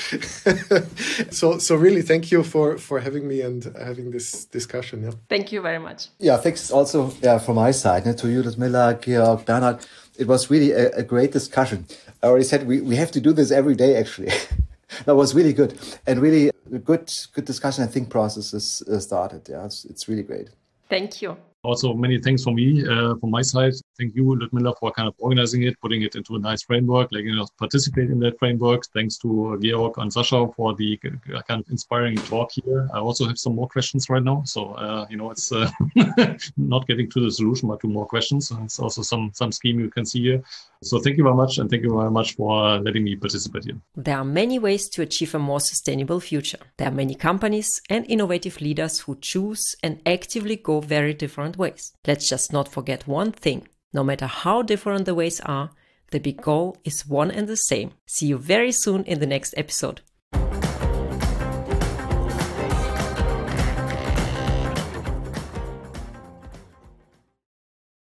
So really, thank you for having me and having this discussion. Yeah. Thank you very much. Yeah, thanks also from my side to you, Ludmila, Georg, Bernhard. It was really a great discussion. I already said we have to do this every day, actually. That was really good, and really good discussion and think processes started. Yeah, it's really great. Thank you. Also, many thanks from me, from my side. Thank you, Ludmila, for kind of organizing it, putting it into a nice framework, letting us participate in that framework. Thanks to Georg and Sasha for the kind of inspiring talk here. I also have some more questions right now. So, it's not getting to the solution, but to more questions. And it's also some scheme you can see here. So thank you very much. And thank you very much for letting me participate here. There are many ways to achieve a more sustainable future. There are many companies and innovative leaders who choose and actively go very different ways. Let's just not forget one thing. No matter how different the ways are, The big goal is one and the same. See you very soon in the next episode.